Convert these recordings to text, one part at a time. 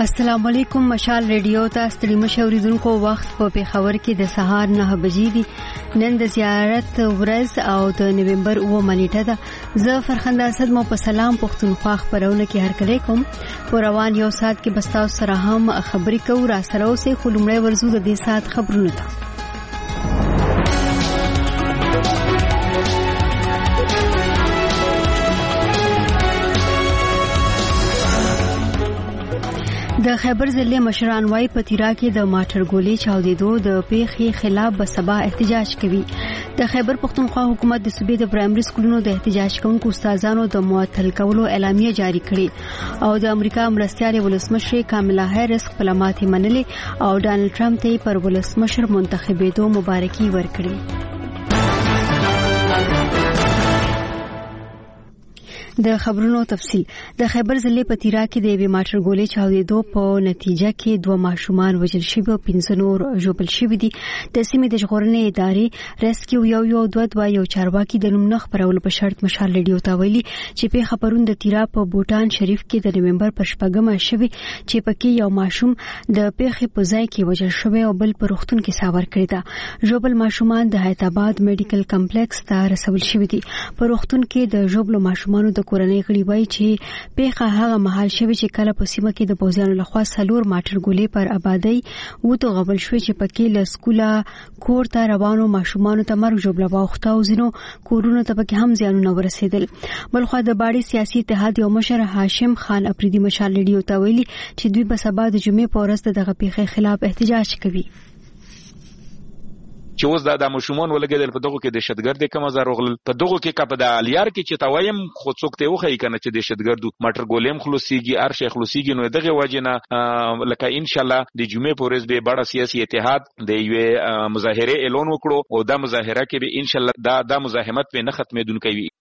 السلام علیکم. مشال ریډیو ته ستړي مشوریدونکو وخت په پیښور کې د سهار 9 بجې دي. نن د زیارت ورځ او د نومبر 9 نیټه ده. زه فرخنده اسد مو په سلام پښتونخوا خبرونه کې هرکلی کوم. په روان یو ساعت کې بستاو سره هم خبرې کوو. را سره اوسې خو لومړی ورزو د دې ساعت خبرونه ته. د خیبر ضلع مشران وايي په تیرا کې د ماټر ګولې چاودېدو د پیښې خلاف به سبا احتجاج کوي. د خیبر پښتونخوا حکومت د صوبې د پرایمري سکولونو د احتجاج کوونکو استادانو د معطل کولو اعلامیه جاری کړې او د امریکا مرستیال ولسمشر کاملا هریس خپل ماتې منلې او ډانلډ ټرمپ ته پر ولسمشر منتخبېدو مبارکي ورکړې. د خبرونو تفصیل. د خیبر ضلع په تیرا کې د یوې ماټر ګولې چاودېدو په نتیجه کې 2 ماشومان وژل شوي او 15 نور ژوبل شوي دي. د سیمې د ژغورنې ادارې ریسکیو یو چارواکي د نوم نه خپرولو په شرط مشال ریډیو ته ویلي چې پیښه پرون د تیرا په بوټان شریف کې د نومبر په 8 شوي چې پکې یو ماشوم د پیښې په ځای کې وژل شوی او بل په روغتون کې ساور کړی ده. ژوبل ماشومان د حیات آباد میډیکل کمپلیکس ته رسول شوي دي. په روغتون کې د ژوبلو ماشومانو د کورنۍ غړي وایي چې پیښه هغه مهال شوی چې کله په سیمه کې د پوځیانو لخوا 4 ماټر ګولې پر آبادی وته غبل شوی چې پکې له سکولا کور ته روانو ماشومانو ته مرګ ژوبله واخته او زینو کورونو ته پکې هم زیانونه ورسېدل. بلخو د باړي سیاسي اتحاد یو مشر هاشم خان افریدي مشال ریډیو ته ویلي چې دوی په سبا د جمعې په ورځ دغه پیښې خلاف احتجاج کوي. چې اوس دا مشمون ولګیدل په دغه کې د دهشتګرد کوم زاروغل په دغه کې کپ د الیار کې چې تاویم خو څوک ته وخی کنه چې د دهشتګردو ماټر ګولیم خلاصيږي ارشه خلاصيږي نو دغه وجنه لکه ان شاء الله د جمعې په ورځ به بڑا سیاسي اتحاد د یو مظاهره اعلان وکړو او دا مظاهره کې به ان شاء الله دا مزاحمت به نه ختمېدونکې وي.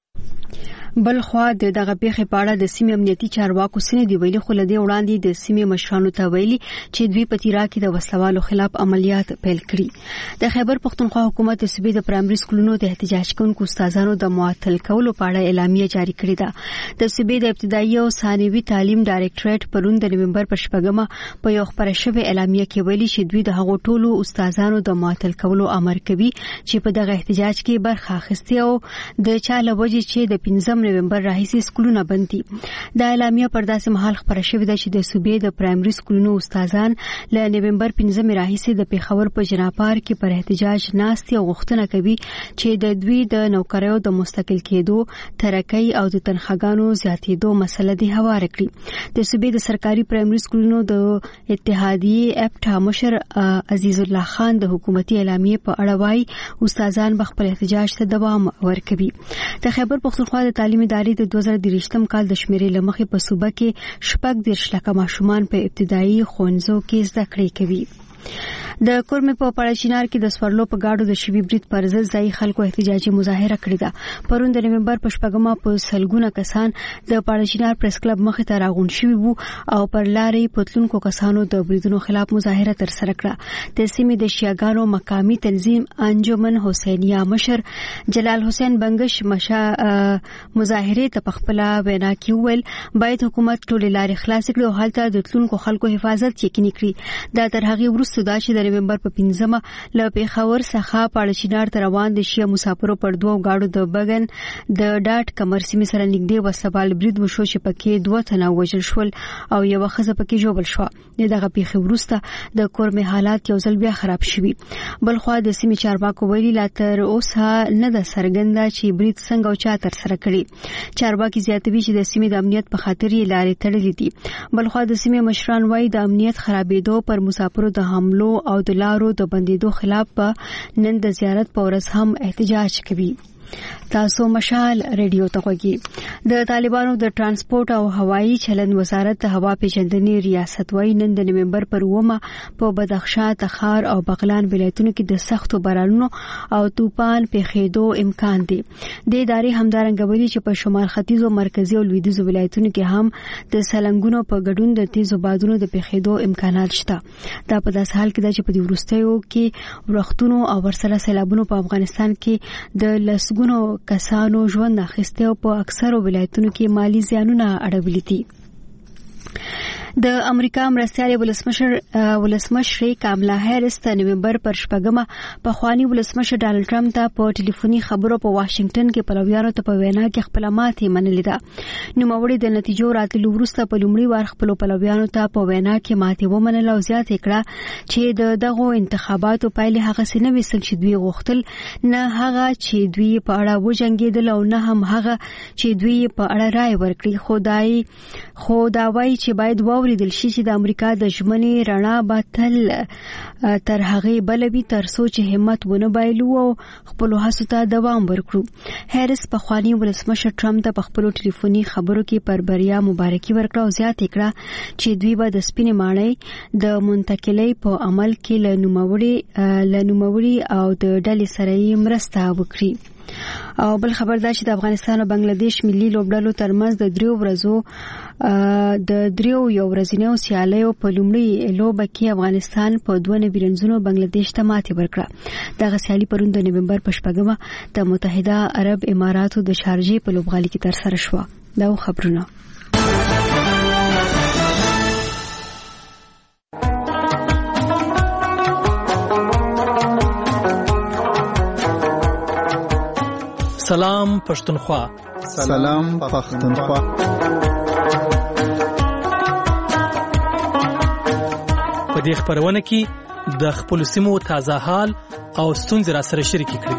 بل خو دغه پیښې په اړه د سیمې امنیتي چارواکو سره دی ویلي خو لدی وړاندې د سیمې مشرانو ته ویلي چې دوی په تیرا کې د وسلوالو خلاف عملیات پیل کړي. د خیبر پښتونخوا حکومت د صوبې د پرایمري سکولونو د احتجاج کوونکو استادانو د معطل کولو په اړه اعلامیه جاری کړې ده. د صوبې د ابتدایي او ثانوي تعلیم ډایریکټریټ پرون د نومبر په 8 په یو خبره شوی اعلامیه کې ویلي چې دوی د هغو ټولو استادانو د معطل کولو امر کوي چې په دغه احتجاج کې برخه اخیستي او د چا لوجه چې د 15 نومبر راهیسې سکولونه بند دي. د اعلامیه پر داسې مهال خبره شوې ده چې د صوبې د پرایمري سکولونو استادان له نومبر 15 راهیسې د پیښور په جناپار کې پر احتجاج ناستي او غوښتنه کوي چې د دوی د نوکریو د مستقل کېدو ترقی او د تنخواګانو زیاتېدو مسله دی هوار کړي. د صوبې د سرکاري پرایمري سکولونو د اتحادیې اپټا مشر عزیز الله خان د حکومتي اعلامیه په اړه وايي استادان به خپل احتجاج ته دوام ورکوي. د خیبر پښتونخوا د تعلیم ادارې د 2023 کال د شمیرې لمخې په صوبه کې 14 لکه ماشومان په ابتدایي ښوونځو کې زده کړې کوي. د کورمه په پړچینار کې د سورلو په گاډو د شوی بریټ پر ضد ځای خلکو احتجاجي مظاهره کړې ده. پرون د نومبر په 8 په سلګونه کسان د پړچینار پریس کلب مخې ته راغون شوي وو او پر لارې پتلونکو کسانو د بریدونو خلاف مظاهره تر سره کړه. د سیمې د شیعاګانو مقامی تنظیم انجمن حسینیه مشر جلال حسین بنگش مظاهره ته خپل وینا کې ویل باید حکومت ټول لارې خلاص کړي او حالت د تلونکو خلکو حفاظت یقیني کړي. دا تر هغه وروسته دا چې د نومبر په 15 له پیښور څخه پړچینار ته روان د شیعه مسافرو پر 2 گاډو د بغن د ډاټ کمر سیمې سره نږدې وسبال برید وشو چې پکې 2 تنه وژل شول او یو خزه پکې ژوبل شو. دغه پیښه وروسته د کورمه حالات یو ځل بیا خراب شوي. بل خو د سیمې چارواکو ویلي لا تر اوسه نه د سرګنده چې برید څنګه او چا تر سره کړي. چارواکي زیاتوي چې د سیمې د امنیت په خاطر یې لارې تړلې دي. بل خو د سیمې مشران وایي د امنیت خرابېدو پر مسافرو د حملو او د لارو د بندیدو خلاف په نن د زیارت په ورځ هم احتجاج کوي. تاسو مشال ریډیو ته غوږی. د طالبانو د ترانسپورت او هوایی چلند وزارت د هوا پیژندنې ریاست وايي نن د نومبر پر 9 په بدخشان، تخار او بغلان ولایتونو کې د سختو بارانونو او طوفان پیښېدو امکان دی. د ادارې همدارنګه ویلي چې په شمال ختیځ او مرکزی او لویدیځ ولایتونو کې هم د سلنګونو په ګډون د تیزو بادونو د پیښېدو امکانات شته. دا په داس حال کې چې په دې وروستیو کې ورښتونو او ورسره سیلابونو په افغانستان کې د لسګونو کسانو ژوند اخیسته او په اکثرو ولایتونو کې مالی زیانونه اړولې دي. د امریکا مرستیال ولسمشر کاملا هریس د نومبر پر 8 په خواني ولسمشر ډانلډ ټرمپ ته په ټلیفوني خبرو په واشنگټن کې پلویانو ته په وینا کې خپل ماتې منلې ده. نوموړي د نتیجو راتلو وروسته په لومړي وار خپل پلویانو ته په وینا کې ماتې ومنله او زیاته کړه چې دغه انتخاباتو پایلې هغه سینوي چې دوی غوښتل، نه هغه چې دوی په اړه وجنګیدل او نه هم هغه چې دوی په اړه رائے ورکړي. خو دا وایي چې باید واوریدل شي چې د امریکا د ژمنې رڼا به تل تر هغه بلوي تر څو چې همت ونه بایلو او خپل هڅو ته دوام ورکړو. هریس په خواني ولسمشر ټرمپ ته په خپل ټلیفوني خبرو کې پر بریا مبارکي ورکړه او زیاته کړه چې دوی به د سپینې ماڼۍ د منتقلۍ په عمل کې له نوموړي او د ډلې سره یې مرسته وکړي. او بل خبر دا چې د افغانستان او بنگلاديش ملي لوبډلو ترمنځ د 3 ورځې سیالیو په لومړي لوبه کې افغانستان په 2 رنزونو بنگلاديش ته ماتې ورکړه. دغه سیالي پرون د نومبر په 8 د متحده عرب اماراتو د شارجې په لوبغالي کې ترسره شوه. دا خبرونه. سلام پښتونخوا. سلام پښتونخوا. په دې خبرونه کې د خپل سیمو تازه حال او ستونزې را سره شریک کړئ.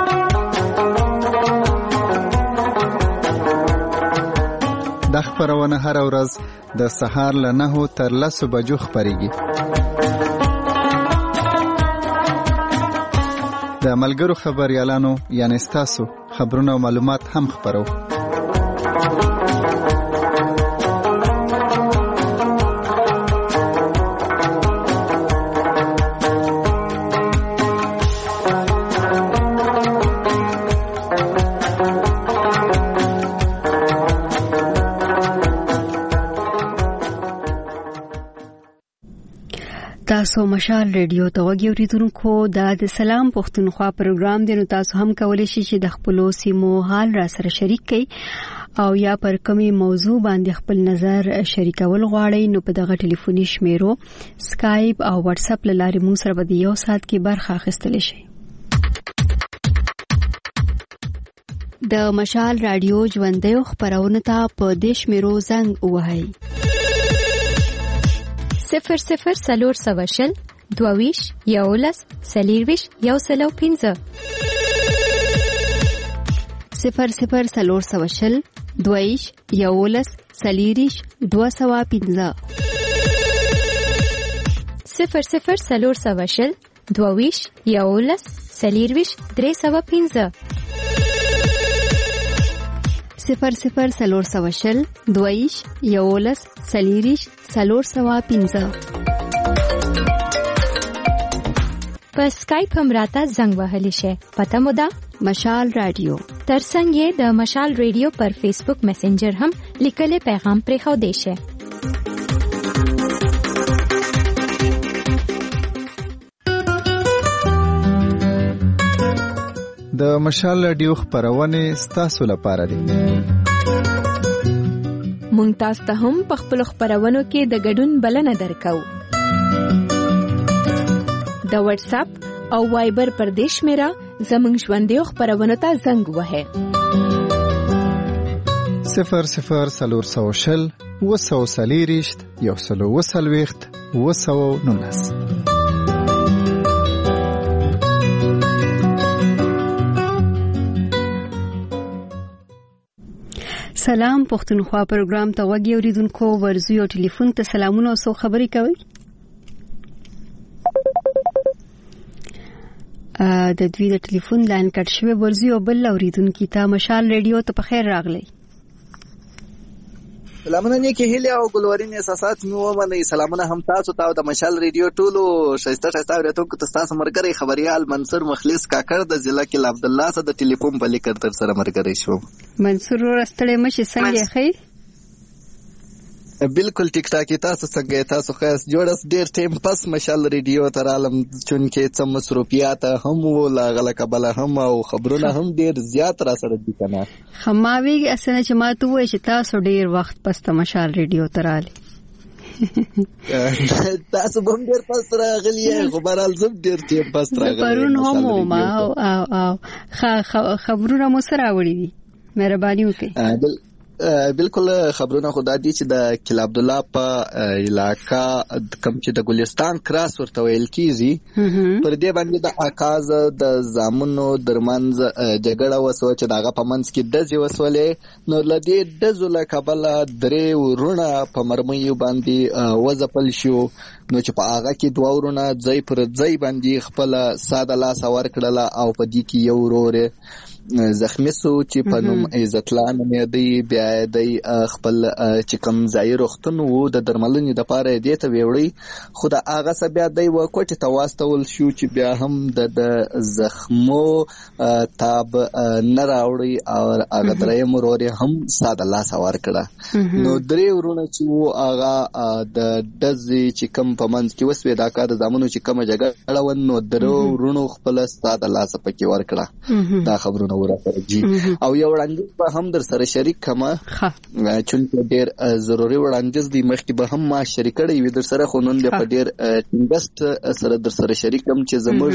د خبرونه هر ورځ د سهار له 9 تر 10 بجو خبريږي. د ملګرو خبريالانو یعنی تاسو خبرونه او معلومات هم خبرو. تاسو مشال ریډیو ته وګورئ اوریدونکو. د سلام پښتونخوا پروګرام دی، نو تاسو هم کولی شئ چې د خپل سیمو حال را سره شریک کړئ او یا پر کومي موضوع باندې خپل نظر شریکول غواړئ نو په دغه ټلیفوني شمیرو سکایپ او واتس اپ لارې موږ سره به یو ساعت کې برخه اخیستلی شئ. د مشال رادیو ژوندۍ خبرونه ته په دې شمیرو زنګ ووهئ. 00 سلور سواشل 22 11 سلیرویش 105 00 سلور سواشل 22 11 سلیریش 205 00 سلور سواشل 22 11 سلیرویش 305 00 سلور سواشل 22 11 سلیریش 305. په سکایپ هم راته زنګ وهلی شي. پته مو ده مشال رادیو. ترڅنګ یې د مشال رادیو پر فیسبوک میسنجر هم لیکلي پیغام پرې خو دی شي. د مشال رادیو خبرونه ستاسو لپاره دي. مونږ تاسو ته هم په خپل خبرونو کې د ګډون بلنه درکو. د واتس اپ او وایبر پر دیش میرا زمنګ ژوندۍ خبرونه ته زنګ وهه. 00 سلور سواشل 200 سلیریشت 120 219. سلام پښتونخوا پروګرام ته وګورئ اوریدونکو. ورزو یو ټلیفون ته سلامونه او سو خبري کوي. د دوی د ټلیفون لاین کټ شوی. ورزو یو بل اوریدونکو ته مشال ریډیو ته په خیر راغلی. سلامونه نیکی هیله او ګلورین احساسات مې ومنئ. سلامونه هم تاسو ته د مشال ریډیو ټولو شایسته اورېدونکو ته. تاسو مرګري خبريال منصور مخلص کاکړ د ضلع کې عبد الله سره د ټلیفون په لیکر تر سره مرګري شو. منصور ورستړې مشه څنګه خې؟ بالکل ټیک ټاک. تاسو څنګه تاسو خاص جوړس ډیر ټیم پس مشال ریډیو تر عالم چونکه څه مصروفیات هم ولا غلکه بل هم او خبرونه هم ډیر زیات را سره دي کنه. خماوي اسنه چې ما ته وای چې تاسو ډیر وخت پس ته مشال ریډیو تر عالم تاسو هم ډیر پاس راغلی خو بهرحال زه ډیر ټیم پاس راغلی پرون هم ما خبرونه مو سره وړي دي مهرباني وکړئ. بالکل خبرونه خدا دي چې د کلا عبدالله په علاقہ کم چې د ګلستان کراس ورته ویل کیږي پر دې باندې د اکاز د زامنو درمنځ جګړه وسو چې دغه په منځ کې دزې وسولې نو لدې دزو له کبله درې ورونه په مرمیو باندې وځپل شو نو چې په هغه کې دوه ورونه ځای پر ځای باندې خپل ساده لاس ورکړله او په دې کې یو ورور زخمی سو چې په نوم عزتلان مې دی بیا دی خپل چې کوم ځای روغتون وو د درملنې د پاره دی ته ویوړي خو د هغه څه بیا دی و کوټه ته واستول شو چې بیا هم د زخمو تاب نه راوړي او هغه درې مرور هم ساده لاس ورکړه نو درې ورونه چې وو هغه د دزي چې کوم په منځ کې وسوي دا کار زمونو چې کوم جګړه ونو درو ورونو خپل ساده لاس پکې ورکړه. دا خبرونه ورته او یو وړاندیز به هم در سره شریک کما چونکه ډیر ضروري وړاندیز دی مخکې به هم ما شریکړی وي در سره خو نن په ډیر ټینګست سره در سره شریکم چې زموږ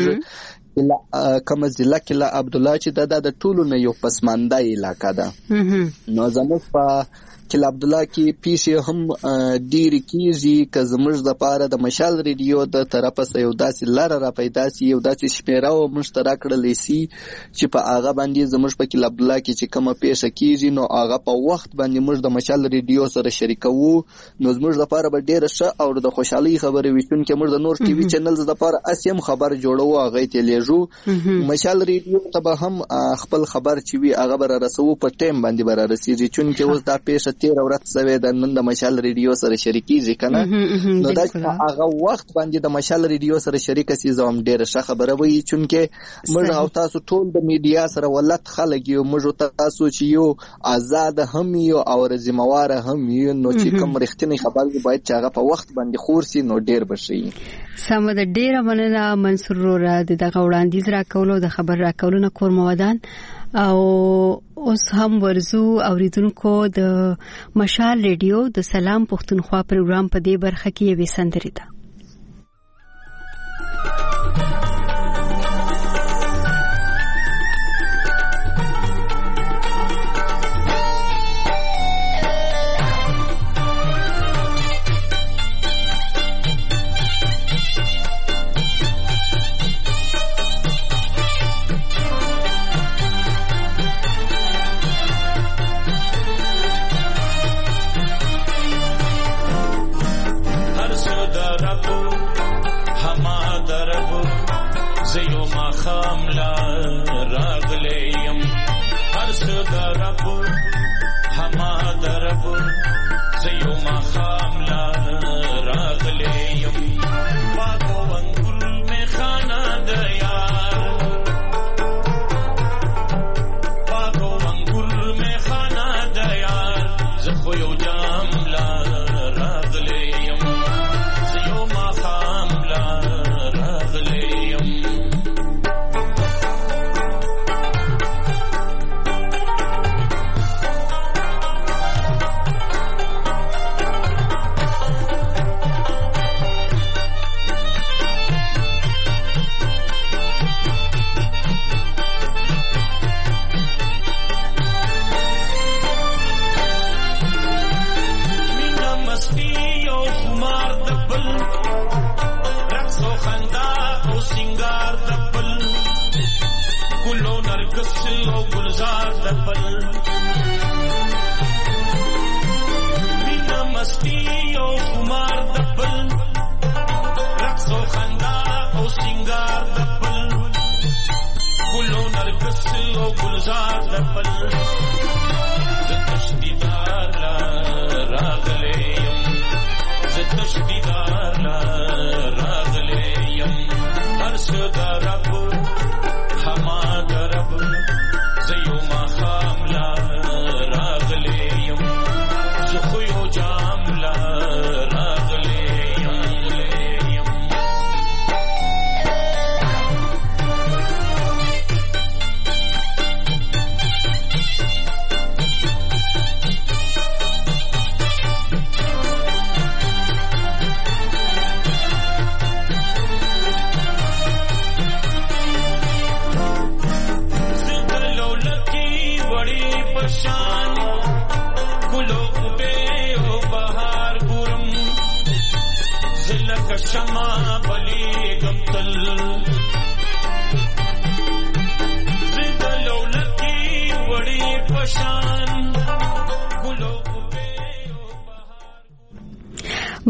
کوم ضلع کلا عبدالله چې د ټولو نه یو پسمانده علاقہ ده نو زموږ په کلا عبدالله کې پیښې هم ډېرې کېږي که زموږ دپاره د مشال ریډیو د طرفه څخه یو داسې لاره را پیدا سي یو داسې شمېره موږ ته راکړلی سي چې په هغه باندې زموږ په کلا عبدالله کې چې کومه پیښه کېږي نو هغه په وخت باندې موږ د مشال ریډیو سره شریکوو نو زموږ دپاره به ډېره ښه او د خوشحالۍ خبرې وي چونکې موږ د نور ټي وي چینلز دپاره هسې هم خبر جوړوو هغه یې ته لیږو مشال ریډیو ته به هم خپل خبر چې وي هغه به را رسوو په ټایم باندې به را رسېږي چونکې اوس دا پیښه 13 ورځې شوې ده نن د مشال ریډیو سره شریکېږي که نه نو دا هغه وخت باندې د مشال ریډیو سره شریکه سي زه هم ډېره ښه خبره وي چونکې موږ او تاسو ټول د میډیا سره ولت خلک یو موږ تاسو چې یو آزاد هم یو او ذمہواره هم یو نو چې کوم رښتینی خبر باید چې هغه په وخت باندې خور سي نو ډېر بشي. سم د ډېره مننه منصور را دغه وړاندیز راکولو د خبر راکولو نه کور مودان او اوس هم ورزو اوریدونکو د مشال ریډیو د سلام پښتونخوا پروګرام په دې برخه کې یوې سندرې ده.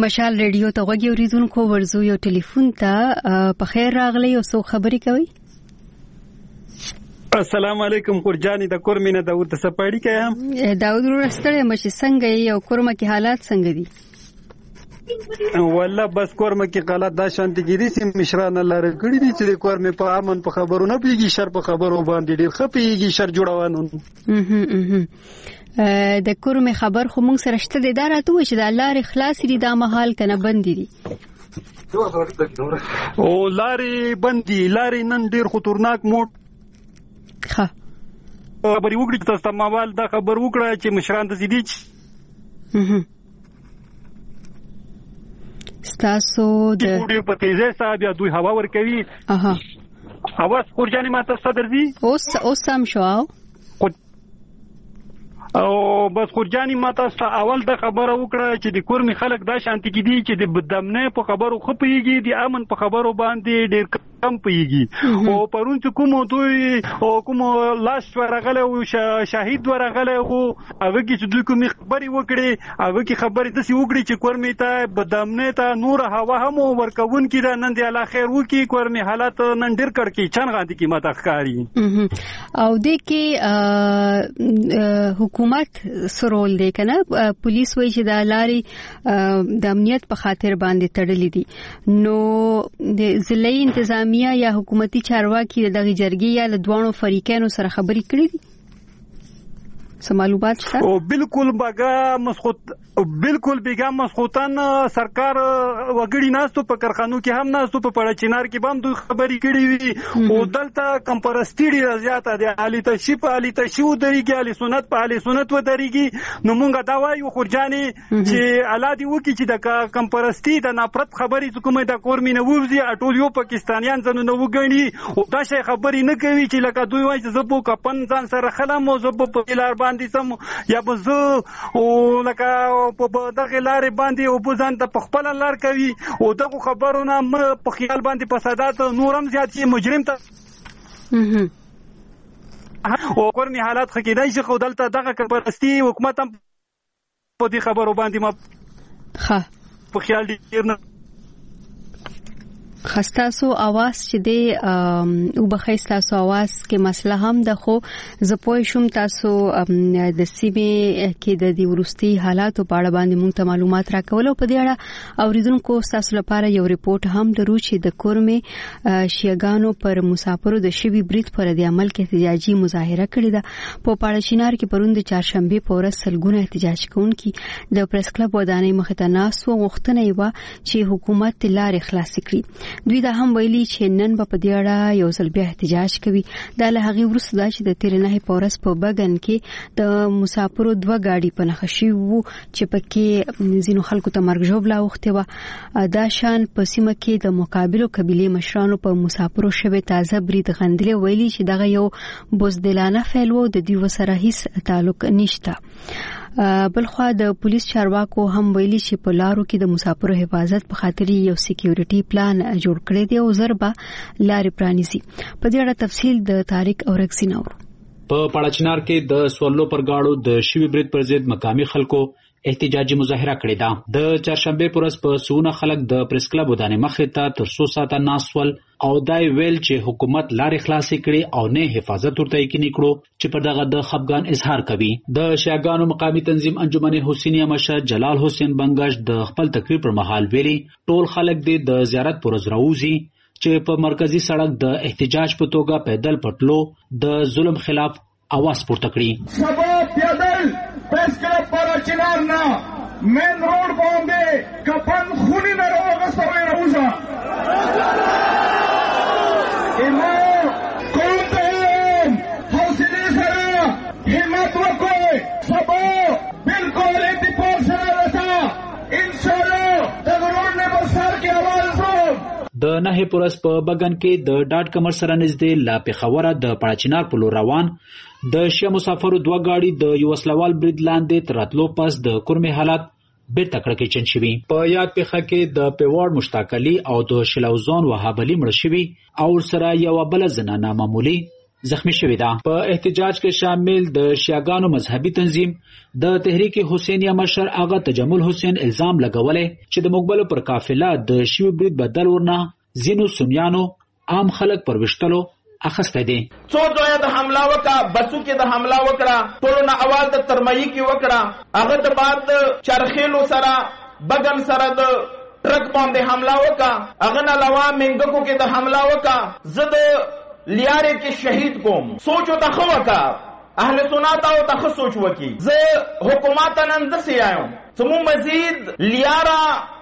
مشال ریډیو ته غوږی اوریدونکو ورزو یو ټلیفون ته په خیر راغلی او څو خبرې کوي. السلام علیکم قرجانی د کورمینه داود سپاړی کایم. داود ورستړی مشه څنګه یو کورمه کې حالات څنګه دي؟ والله بس کورمه کې حالات دا شانتي کیدي چې مشران لاره کړی دي چې کورمه په امن په خبرو نه پیږي شر په خبرو باندې ډیر خپيږي شر جوړوانو. د کورمه خبر خو موږ سره شته د اداراتو چې د لارې خلاص دي دا مهال کنه بند دي. او لارې بندي لارې نن ډیر خطرناک موټ ښه خبرې وکړي تاسو ته موال دا خبر وکړه چې مشران د زیدي ستاسو د په تیزه صاحب یا دوی هوا ور کوي. اها اواز قرجانی ماته صدر دي اوس سم شو او بس قرجانی ماته اول د خبره وکړه چې د کورمي خلک دا شانتي کې دي چې د بدامنه په خبرو خپيږي د امن په خبرو باندې ډېر کم پیږي. او پرون چې کوم دوی او کوم لاس ورغله او شاهد ورغله او هغه چې دوی کوم خبري وکړي هغه کې خبري د سی وکړي چې کورمي ته بدامنه ته نور هوا هم ورکون کې دا نن دی الله خیر وکي کورمي حالات نن ډېر کړکی چن غاندي کې ماته ښکاری. او د کې حکومت سرول دی کنه پولیس وایي چې د لارې د امنیت په خاطر باندې تړلې دي نو د ضلعي انتظامیه یا حکومتي چارواکي دغه جرګې یا د دوانو فریقانو سره خبرې کړې دي څه معلومات شته؟ او بالکل بیګا مسخوتن سرکار وګړي ناستو په کارخانو کې هم ناستو په پړچینار کې هم دوی خبرې کړې وي او دلته کمپرستی ډیره زیاته دي علي تشو دريږي علي سنت په علي سنت و دريږي نو مونږ دا وایو خورجاني چې الاده وکي چې د کمپرستی د نفرت خبرې کومه د کورمینه ووزي اټول یو پاکستانیان زنه نو وګڼي او دا شی خبرې نه کوي چې لکه دوی وایي چې زبو کپن ځان سره خلم او زبو په لار باندې سم یا بزو او لکه په دغه لارې باندې او بوزان ته خپل لار کوي او دغه خبرونه په خیال باندې فسادات نورم زیات شي مجرم ته او کورمي حالات خکېدای شي خو دلته دغه کمپرستی حکومت هم په دې خبرو باندې ما په خیال دي نه خستاسو आवाज چې دی او بخښتاسو आवाज کې مسله هم د خو زپوي شوم تاسو د سیمه کې د دې ورستي حالات په اړه باندې مونږ ته معلومات راکول او په دې اړه اوریدونکو تاسو لپاره یو ریپورت هم درو چې د کورمه شیګانو پر مسافرو د شوی بریټ پر د عمل کې احتجاجي مظاهره کړې ده په پاړچینار کې پروند چهارشنبه په ورځ سلګونه احتجاج کوونکي د پریس کلب ودانۍ مخ ته ناس و غوښتنه یې و چې حکومت لارې خلاص کړي. دوی دا هم ویلي چې نن په دې اړه یو ځل بیا احتجاج کوي. دا له هغه وروسته چې د 13 پورس په بغن کې د مسافرو دوه گاډي په نخښي وو چې پکې زینو خلکو ته مرګ ژوبلا وخته و. دا شان په سیمه کې د مقابلو قبيله مشرانو په مسافرو شوه تازه برید غندلې ویلي چې دغه یو بوزدلانه فعل وو د دوی سره هیڅ تعلق نشته. بلخوا د پولیس چارواکو هم ویلي چې په لارو کې د مسافرو حفاظت په خاطر یو سکیورټي پلان جوړ کړی دی او ضربه لارې پرانیزي. په دې اړه تفصیل د طارق اورکسین اورو. په پړچنار کې د سوالو پر گاډو د شوی برید پر ضد مقامي خلکو احتجاجي مظاهره کړې ده. د چهارشنبه پورس په سونه خلک د پریس کلب ودانې مخې ته تر 100 ساعته ناسول او دای ویل چې حکومت لارې خلاصې کړي او نه حفاظت ورته یقیني کړو چې پر دغه د خپګان اظهار کوي. د شیعاګانو مقامي تنظیم انجمن حسینیه مشر جلال حسین بنگش د خپل تقریر پر مهال ویلي ټول خلک د زیارت پر ورځ راوځي چې په مرکزی سړک د احتجاج په توګه پیدل پټلو د ظلم خلاف आवाज پورته کړي. سبا پیدل پریس کلب پاراچینار نه مین روډ باندې کفن خونی نه راغستوي راوځه ایمو کوم ته حوصله سره همت وکړئ سبا بالکل اتفاق سره راځه ان شاء الله د روډ نه بسر کې आवाज وو. د نه پورس په بغن کې د ډاټ کمر سره نږدې لا پیښوره د پړچینار په لور روان د شیا مسافرو دوه گاډي د یو وسلوال برید لاندې تراتلو پس د کورمه حالات بیرته کړکېچن شوي. په یاد پیښه کې د پیوړ مشتاق علي او د شلوزون وهاب علي مړ شوي او سره یو بل زنانه معمولی زخمی شوې ده. په احتجاج کې شامل د شیعاګانو مذهبي تنظیم د تحریک حسینیه مشر آغا تجمل حسین الزام لګولې چې د مقبلو پر قافله د شیو برید بدل ورنه ځینو سنیانو عام خلک پر وشتلو اخسته دي. څو ځایه د حمله وکړه، بسو کې د حمله وکړه، ټولو نه اواز د ترمایي کې وکړه، هغه د بعد چرخیلو سره بګن سره د ټرک باندې حمله وکړه، هغه نه علاوه منګکو کې د حمله وکړه. زه د لیارې کې شهید کوم، سوچ او تخو وکړه، اهل سنت او تخ سوچ وکړي. زه حکومت نن د سیایم سمو مزید لیارا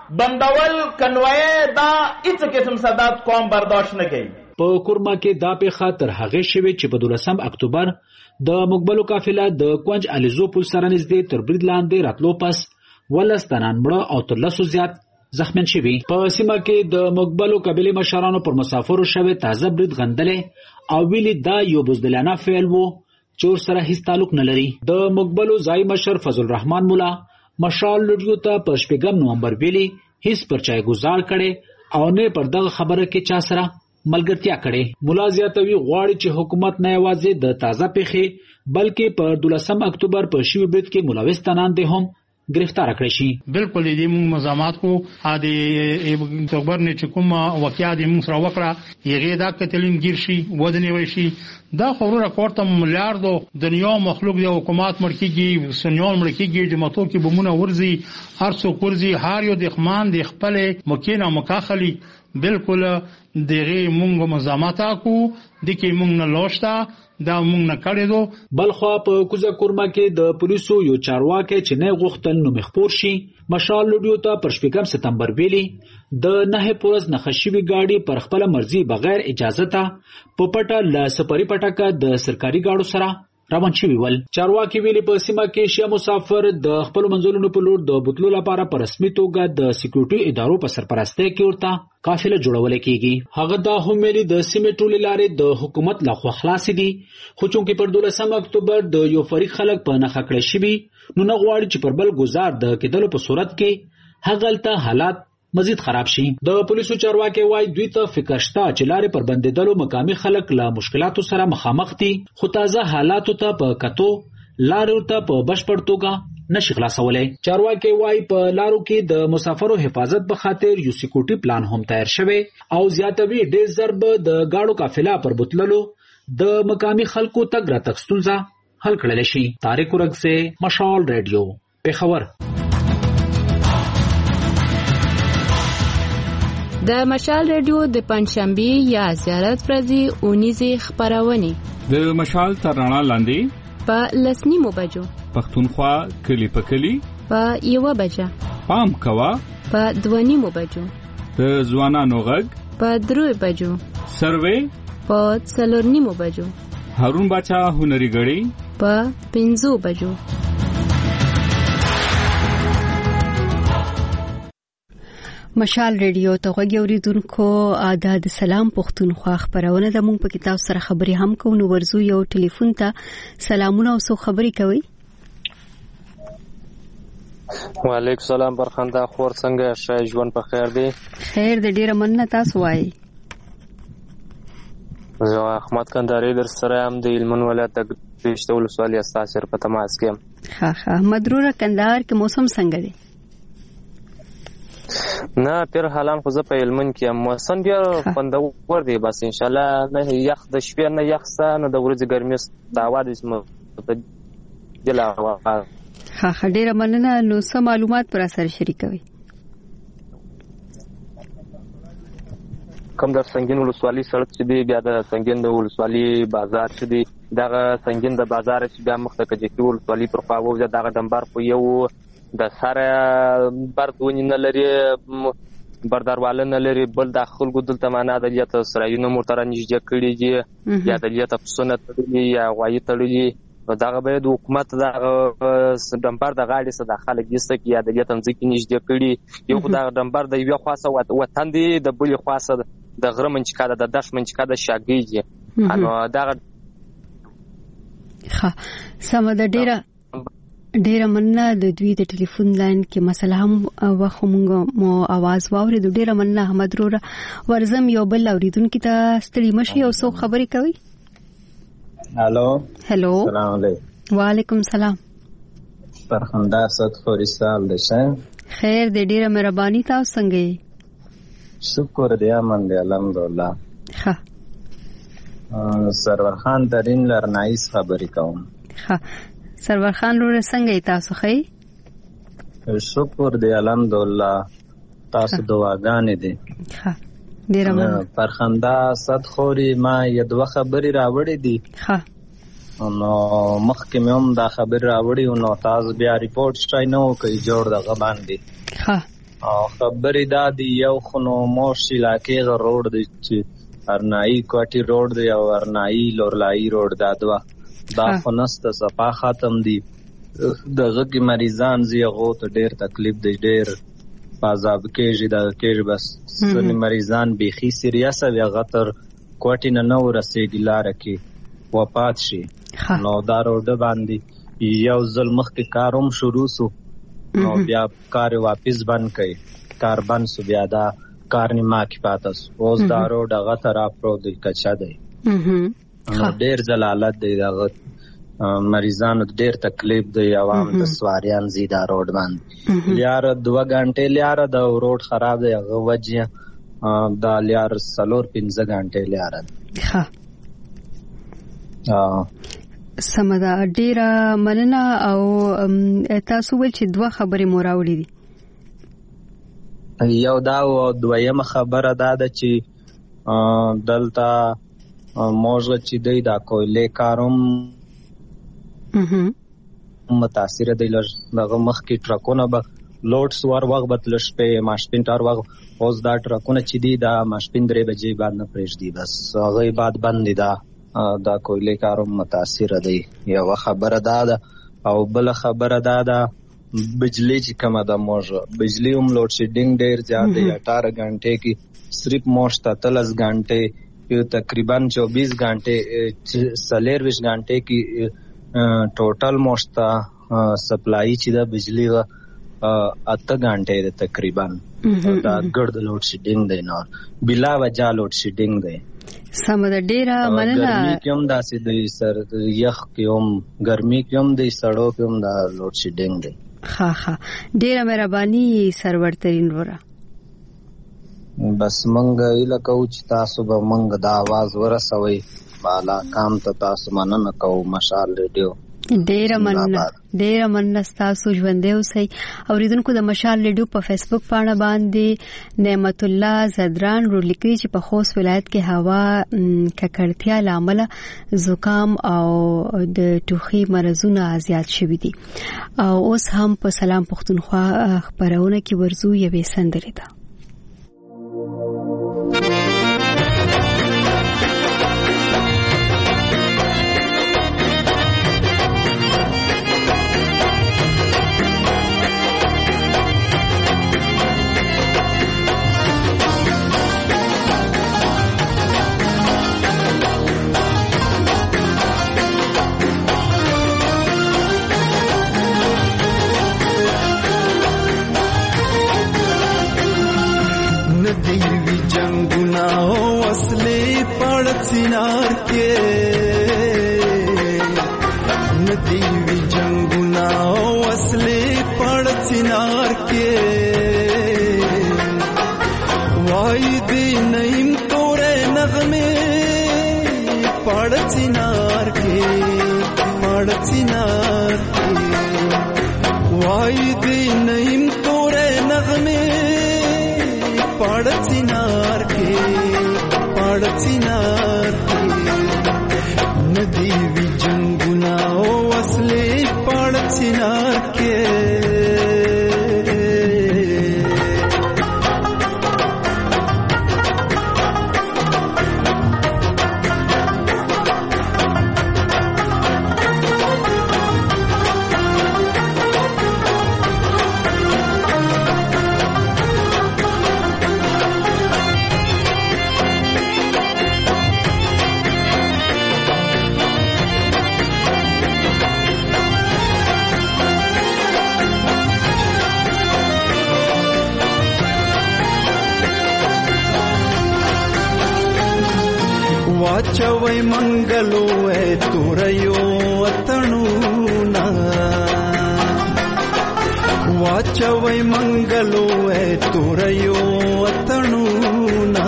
بندول کنوي دا هیڅ قسم صدات قوم برداشت نه کوي. په کورما کې دا په خاطر هغه شوی چې په 12 اکتوبر د مقبلو قافله د کونج الیزو پل سره نږدې تر برید لاندې راتلو پس ولستانان مړه او تر لسو زیات زخمین شوی. په سیمه کې د مقبلو قبیلې مشرانو پر مسافرو شوی تازه برید غندلې او ویلي دا یو بزدلانه فعل وو چې ورسره هیڅ تعلق نه لري. د مقبلو ځای مشر فضل الرحمن مولا مشال لډیو ته په 8 نومبر ویلي هیڅ پرچای گزار کړي او نه پر دغه خبره کې چا سره ملګرتیا کړي. مولا زیاتوي غواړي چې حکومت نه یوازې د تازه پیښې بلکې په 12 اکتوبر په شیو برید کې ملوث تنان دي هم گرفتار کړی شي. بالکل دې موږ مزامات کو ا دې اکتوبر نه چې کوم واقعیا دې موږ سره وکړه یغه دا کتلین گیر شي ودنی وي شي دا خبره کوړه ملیاردو دنیا مخلوق دی حکومت مرکیږي سنیون مرکیږي د ماتو کې بمونه ورزي هرڅو کورزي هار یو د خمان د خپل مکینه مکاخلی بالکل دغه موږ مزامات کو د کې موږ نه لوشتا دا موږ نه کړی دو. بلخوا په کوزه کورما کې د پولیسو یو چارواکي چې نه غوښتل نو مخپور شي مشال لډیو ته پر 8 سپتمبر ویلي د نه پورز نخښوي گاډي پر خپل مرزي بغیر اجازه ته په پټه ل سپری پټکه د سرکاري گاډو سره روان شوی ول. چارواکي ویلي په سیمه کې شیا مسافر د خپل منځلونو په لور د بوتلو لپاره په رسمي توګه د سکیورټي ادارو په سرپرستۍ کې ورته قافله جوړول کېږي. هغه دا هم ویلي د سیمې ټولې لارې د حکومت لخوا خلاص دي خو چونکې پر 12 اکتوبر د یو فریق خلک په نخښه کړی شوي نو نه غواړي چې پر بل گزار د کېدلو په صورت کې هغلته حالات مزید خراب شي. د پولیسو چارواکي وایي دوی ته فکر شته چې لارې پر بندیدلو مقامي خلک له مشکلاتو سره مخامخ دي خو تازه حالاتو ته په کتو لارو ته په بشپړ توګه نشي خلاصولای. چارواکي وایي په لارو کې د مسافرو حفاظت په خاطر یو سکیورټي پلان هم تیار شوی او زیاتوي ډېر ضرب د گاډو قافله پر بوتللو د مقامي خلکو تګ راتګ ستونزه حل کړل شي. طارق ورغسه مشال ریډیو پیښور. د مشال ریډیو د پنځشنبه یا زیارت ورځې اونیزه خبرونه د مشال ترانه لاندې په لسنیمو بجو پښتونخوا کلی په کلی په 1 بجه پام کوا په 2 بجو د ځوانانو غږ په 3 بجو سروې په 4 بجو هارون باچا هنري غړي په 5 بجو. مشال ریډیو ته غوږی اوریدونکو د سلام پښتونخوا خبرونه د مونږ په کتاب سره خبري هم کوو نو ورزو یو ټلیفون ته سلامونه او سو خبري کوي. وعلیکم سلام برخنده خور څنګه شای ژوند په خیر دی؟ خیر د ډیره مننه تاسو وایي. زه احمد کندهاری در سره هم د هلمند ولایت د پېښته ولسوالۍ استاسر په تماس کې. ها احمد روره کندهار کې موسم څنګه دی؟ نه پیر حالان خو زه په هلمند کې موسم بیا خوندور دی بس ان شاء الله نه یخ د شپې نه یخ سه نه د ورځې ګرمي د هوا د جلا ها ډیره مننه. نو څه معلومات پر سره شریکوي؟ کوم د سنگین ولسوالۍ سړک چې دی بیا د سنگین د ولسوالۍ بازار چې دی دغه سنگین د بازار چې بیا مخته کجکی ولسوالۍ پر خوا وځه دغه دمبر خو یو د سره بردونی نه لري بردارواله نه لري بل د خلکو دلته معنا د لیت سرایونو موټر نږدې کړي دي یا د لیت پسونه تړلي یا غوایي تړلي دغه باید حکومت د دمبر د غاړې سره داخله کیسه کې یا د لیت ځکه نږدې کړي یو د دمبر د یو خاصه وطن دی د بل خاصه د غره منچکا د دښ منچکا د شاګي دي نو دغه ها سم د ډیره مننه. د دوی د ټلیفون لاین کې مسله هم واخو مونږ مو आवाज واورید. ډیره مننه احمد روره. ورزم یو بل اوریدونکو ته ستړي مشي او څو خبري کوي. هلو سلام علیکم. وعلیکم سلام. فرخنده صد خوري سال ده شه. خیر دې ډیره مهرباني. تاسو څنګه یې؟ شکر دی امن دی الحمدلله. ښه. سرور خان ترین لرنایس خبرې کوم. ښه. سرور خان لور څنګه یې تاسو ښه؟ شکر دی الحمدلله. تاسو دعاګانې دي. ښه. ډیره مننه. فرخنده صد خوري ما یو دوه خبرې راوړې دي. ښه. نو مخکې مې هم دا خبرې راوړې نو تاسو بیا ریپورټ شای نه وکړئ جوړ دغه باندې. ښه. خبرې دا دي یو خو نو موش علاقې غ روډ دی چې ارنایي کوټي روډ دی او ارنایي لورلایي روډ دا دوه دا خو نسته صفا ختم دي. دغه کې مریضان زی هغو ته ډېر تکلیف دی ډېر عذاب کېږي دغه کېږي بس ځینې مریضان بیخي سیریس وي هغه تر کوټې نه نه ورسېږي لاره کې وفات شي. نو دا روډ باندې یو ځل مخکې کار هم شروع سو نو بیا کار واپس بند کړي کار بند سو بیا دا کار نیمه کې پاته سو اوس دا روډ هغه ته راپرو دی کچا دی. نو ډېر ضلالت دی دغه مریضانو ډېر تکلیف دی عوام د سواریان زی دا روډ باندې لیاره 2 غنټې لیاره د روډ خراب دی هغه وجه دا لیاره 4-5 غنټې لیاره. ښه. سمدا ډیره مننه. او تاسو ول چې 2 خبرې مو راوړې دي. یو دا او دویمه خبره دا ده چې دلته موږ چې دی دا کویلې کاروم متاثر دی لږ مخکې ټرکونه به لوډ سوار وخت به تلل شپې ماشپین ټار وخت اوس دا ټرکونه چې دی دا ماشپین 3 بجې بعد نه پرېږدي بس هغه بعد بند دی دا کویلې کاروم متاثر دی. یو خبره دا ده او بل خبره دا ده بجلی چې کومه ده موږ بجلی هم لوډ شیډینګ ډېر زیات دی 18 غنټې کې صرف موږ ته 30 غنټې یو تقریبا 24 غنټې 40 غنټې کې ټوټل موږ ته سپلای چې ده بجلی 8 غنټې ده تقریبا دا ګرد لوډ شیډینګ دی نو بلا وجه لوډ شیډینګ دی. سمه ډیره مننه. ګرمي کې هم داسې دی سر یخ کې هم ګرمي کې هم دی سړو کې هم دا لوډ شیډینګ دی. ها ها ډیره مهرباني سرور ترين ورا. بس منګه الکو چې تاسو به منګه دا आवाज ورسوي بالا کام ته تاسو مننه کوو مشال ریډیو. ډیره مننه تاسو ژوندې اوسئ. اوریدونکو د مشال ریډیو په فیسبوک پاڼه باندې نعمت الله زدران رو لیکي چې په خوست ولایت کې هوا ککړتیا لامل زکام او د ټوخي مرزونه زیات شوي دي. او اوس هم په سلام پښتونخوا خبرونه کې ورزو یوې سندرې ده. सिनार के नदीवी जंगुना वसले पड़ सिनार के वायदे नईम तोरे नगमे पड़ सिनार के वायदे नईम तोरे नगमे पड़ सिनार के नदी भी जंगुना वसले पड़ सिनार के واچوي منګلو اے توريو اتنونا واچوي منګلو اے توريو اتنونا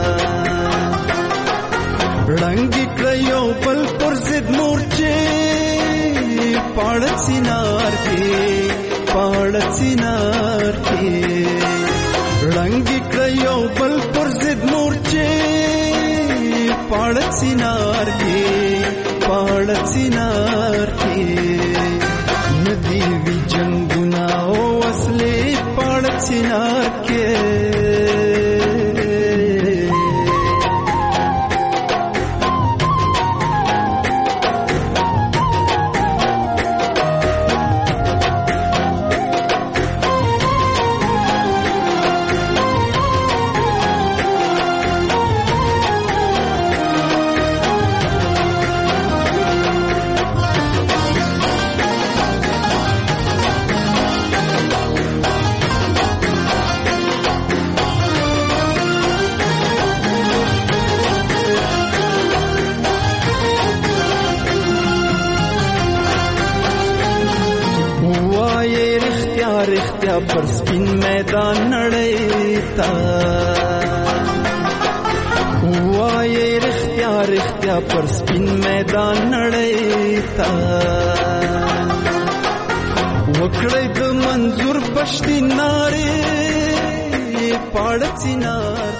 رنگی کړیو بل پر ضد مورچه پاړ سینار کې رنگی کړیو بل پر ضد مورچه پاړ سینار کې ندی وی جنگنا او اصلي پاړ سینار کې پر سپین میدان نړیتا وای رختیا پر سپین میدان نړیتا وکړې د منظور پښتي ناره پاړڅ نار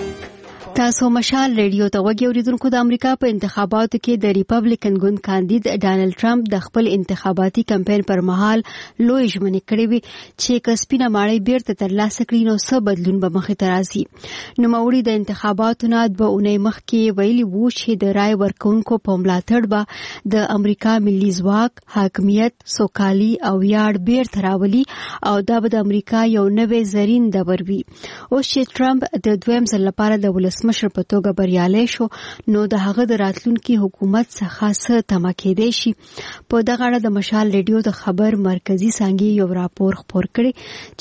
تاسو مشال ریډیو ته وګورئ. اوریدونکو د امریکا په انتخاباتو کې د ریپبلیکن ګوند کاندید ډانلډ ټرمپ د خپل انتخاباتي کمپاین پر مهال لوی ژمنې کړې وي چې کسبینه ماړی بیرته ترلاسه کړي نو څه بدلون به مخې ته راځي. نوموړي د انتخاباتو نه 2 اونۍ مخکې ویلي وو چې د رای ورکونکو په ملاتړ به د امریکا ملي ځواک حاکمیت سوکالي او ویاړ بیرته راولي او دا به د امریکا یو نوې زرین دور وي. اوس چې ټرمپ د دویم ځل لپاره د ولسمشر په توګه بریالی شو نو د هغه د راتلونکي حکومت څخه څه تمه کېدای شي. په دغه اړه د مشال ریډیو د خبر مرکزی څانګې یو راپور خپور کړی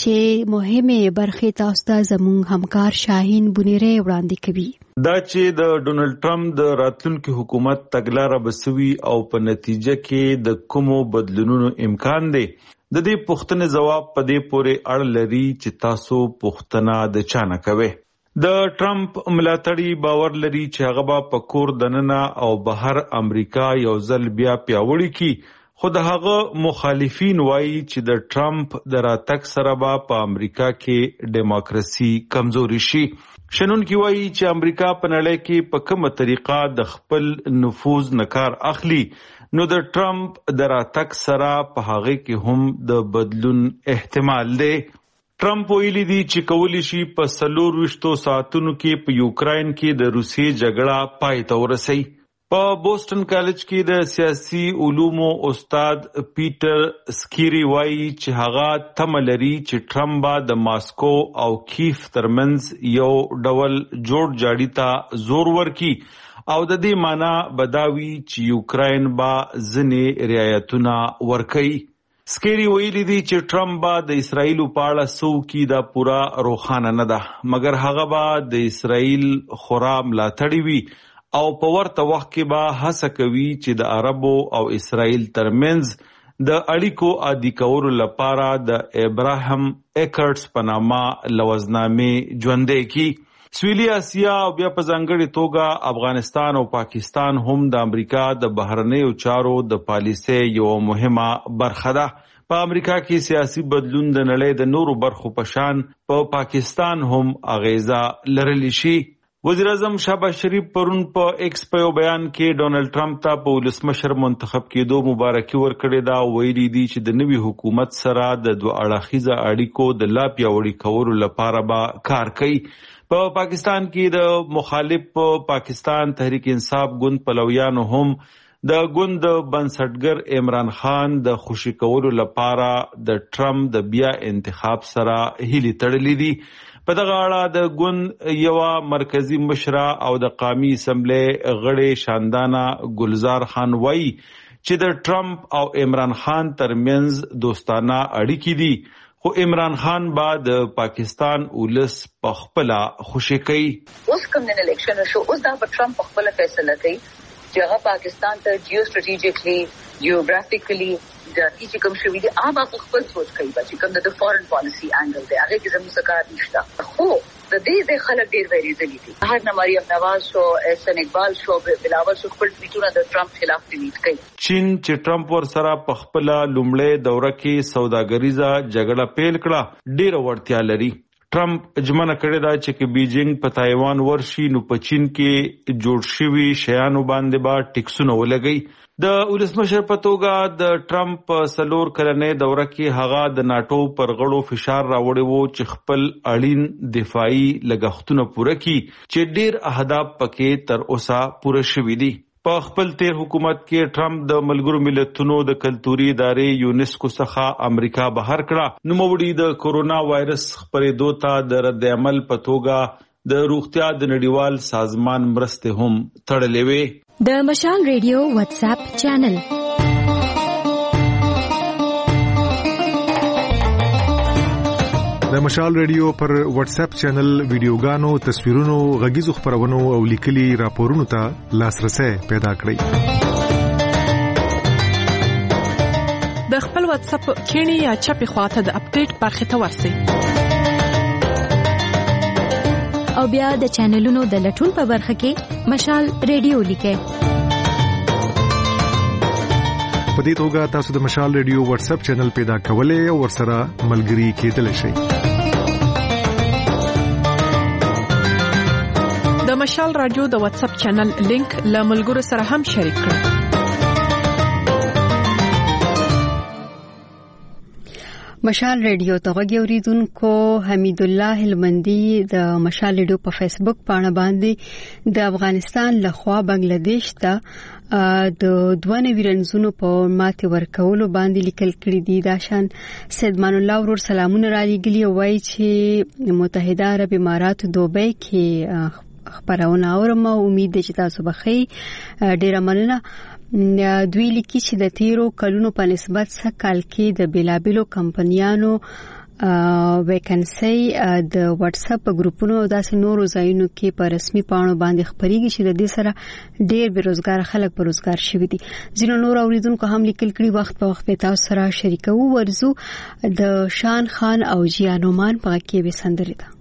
چې مهمه برخې تاسو ته زموږ همکار شاهین بنيري وړاندې کوي. دا چې د ډونلډ ټرمپ د راتلونکي حکومت تګلاره بسوي او په نتیجه کې د کومو بدلونونو امکان دی، د دې پوښتنې جواب په دې پورې اړه لري چې تاسو پوښتنه د چا نه کوئ. د ټرمپ ملاتړي باور لري چې هغه به په کور دننه او بهر امریکا یو ځل بیا پیاوړی کی، خو د هغه مخالفین وایي چې د ټرمپ د راتګ سره به په امریکا کې دیموکراسي کمزوري شي. شنونکي وایي چې امریکا په نړۍ کې په کومه طریقه د خپل نفوذ نکار اخلي نو د ټرمپ د راتګ سره په هغه کې هم د بدلون احتمال دی. ټرمپ ویلي دی چې کولی شي په 24 ساعتونو کې په یوکراین کې د روسیې جګړه پای ته ورسوي. په بوسټن کالج کې د سیاسي علومو استاد پیټر سکیری وایي چې هغه تمه لري چې ټرمپ به د ماسکو او کیف ترمنځ یو ډول جوړ جاړي ته زور ورکړي او د دې معنی بداوي چې یوکراین به ځینې رعایتونه ورکړي. سکیری ویلی دی چې ټرمپ به د اسرائیل په اړه څه دا پورا روښانه نه ده، مګر هغه به د اسرائیل خورا ملاتړی وي او په ورته وخت کې به هڅه کوي چې د عربو او اسرائیل ترمنځ د اړیکو عادي کولو لپاره د ابراهیم اکرټس په نامه لوزنامې ژوندۍ کړي. سویلي اسیا او بیا په ځانګړې توګه افغانستان او پاکستان هم د امریکا د بهرنیو چارو د پالیسۍ یو مهمه برخه ده. په امریکا کې سیاسي بدلون د نړۍ د نورو برخو په شان په پاکستان هم اغیزه لرلی شي. وزیر اعظم شهباز شریف پرون په ایکس په یو بیان کې ډونلډ ټرمپ ته په ولسمشر منتخب کېدو مبارکي ورکړې ده او ویلي دي چې د نوي حکومت سره د دوه اړخیزه اړیکو د لا پیاوړي کولو لپاره به کار کوي. په پاکستان کې د مخالف پاکستان تحریک انصاف ګوند پلویانو هم د ګوند بنسټګر عمران خان د خوشی کولو لپاره د ټرمپ د بیا انتخاب سره هیلې تړلې دي. په دغه اړه د ګوند یو مرکزی مشره او د قومي اسمبلی غړي شاندانا ګلزار خان وایي چې د ټرمپ او عمران خان ترمنځ دوستانه اړیکې دي، خو عمران خان بعد پاکستان ولس په خپل خوشي کوي. اوس کوم نه الیکشن شو، اوس دا ټرمپ په خپل فیصله کوي چې هغه پاکستان ته جیو سټریټیجیکلی جیوګرافیکلی د چې کوم شوی دی هغه خپل سوچ کوي چې کوم د فورن پالیسی انګل دی هغه کې زموږ سره نشته. خو د دې خلک ډیر ویریدلی دي. هغه مریم نواز شو، احسن اقبال شو، بلاول شو، خپل ټویټونه د ټرمپ خلاف ټویټ کوي. چین چې ټرمپ ور سره په خپل لومړی دوره کې سوداګریزه جګړه پیل کړه ډیر وړتیا لري. ټرمپ اجمنه کړی دا چې بیجینګ په تایوان ورشي نو په چین کې جوړ شوی شیانو باندې با ټیکسونه ولګي. د ولسمشر په توګه د ټرمپ سلور کلنې دوره کې هغه د ناتو پر غړو فشار راوړی وو چې خپل اړین دفاعي لګښتونه پوره کړي چې ډیر اهداف پکې تر اوسه پوره شوي دي. په خپل تیر حکومت کې ټرمپ د ملګرو ملتونو د کلتوري ادارې یونیسکو څخه امریکا بهر کړه. نوموړي د کورونا وایرس خپرېدو ته د رد عمل په توګه د روغتیا د نړیوال سازمان مرستې هم تړلې وې. د مشال ریډیو واتس اپ چینل د مشال ریډیو پر واتس اپ چینل ویډیوګانو، تصویرونو، غږیزو خبرونو او لیکلي راپورونو ته لاسرسي پیدا کړئ. د خپل واتس اپ کینی یا چپی خواته د اپډیټ برخه ته ورسئ او بیا د چینلونو د لټون په برخه کې مشال ریډیو لیکئ. په دې توګه تاسو د مشال ریډیو واتس اپ چینل پیدا کولای او ورسره ملګري کېدلی شئ. د مشال رادیو د واتس اپ چینل لینک له ملګرو سره هم شریک کړئ. مشال ریډیو ته غوږی اوریدونکو، حمید الله هلمندي د مشال ریډیو په فیسبوک پاڼه باندې د افغانستان لخوا بنگلاديش ته د دوه ویرنزونو په ماته ورکولو باندې لیکل کړي دي. دا شان سیدمان الله ورور سلامونه را لګلی او وایي چې متحده عرب امارات دوبۍ کې خبرونه اورم، امید ده چې تاسو بخیر. ډیر مننه. دوی لیکي چې د تیرو کلونو په نسبت څخه کال کې د بیلابیلو کمپنیانو ویکنسي د واتس اپ ګروپونو او داسې نورو ځایونو کې په رسمي پاڼو باندې خبريږي چې د دې سره ډېر بیروزګار خلک په روزګار شوي دي. ځینو نور اوریدونکو هم لیکل کړي. وخت په وخت تاسو سره شریکو. ورزو د شان خان او جیانومان په کې به سندره ده.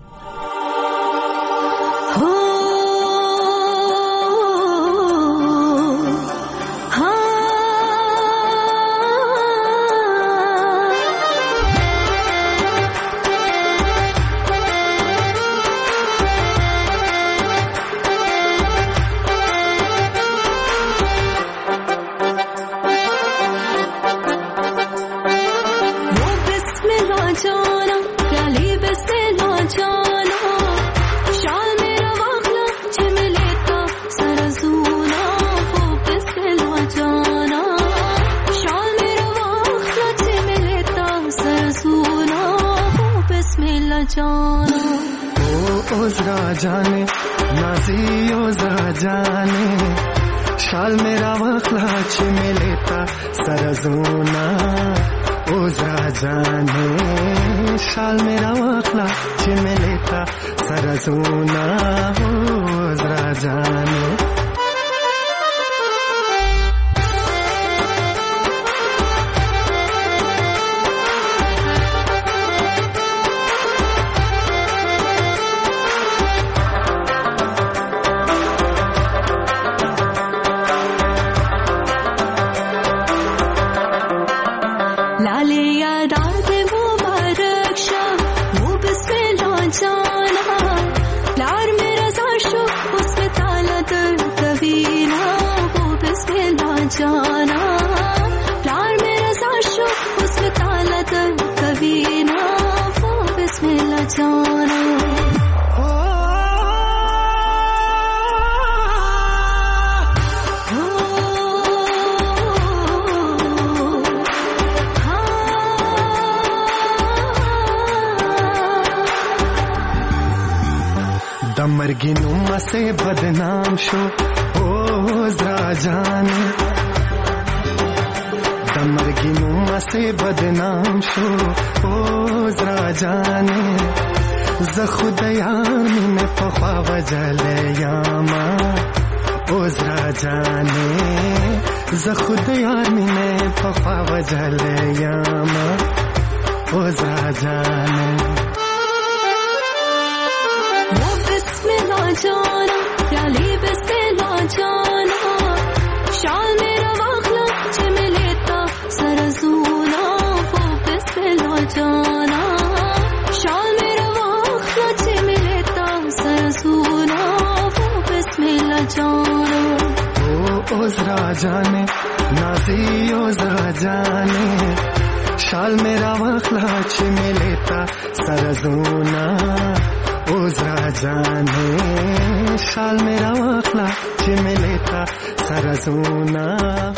जाने नाजियो जरा जाने शाल मेरा वखला छिमे लेता सरजूना ओ जरा जाने शाल मेरा वखला छिमे लेता सरजूना ओ जरा जाने मर्गिनुमा से बदनाम शो ओ जरा जाने مرګي نوم سے بدنام شو اوزرا جانې زه خدایا مینه په خوا وجلې یاما اوزرا جانې زه خدایا مینه په خوا وجلې یاما اوزرا جانې वो बिस्मिल्लाह जाना प्याली बिस्मिल्लाह जाना शाल मेरा वाखला चिमे लेता सरजूना वो बिस्मिल्लाह जाना शाल मेरा वाखला चिमे लेता सरजूना वो बिस्मिल्लाह जाना ओ ओजरा जाने नाजी ओजरा जाने शाल मेरा वाखला चिमे लेता सरजूना ओजरा जाने शाल मेरा वाखला चिमे लेता सरजूना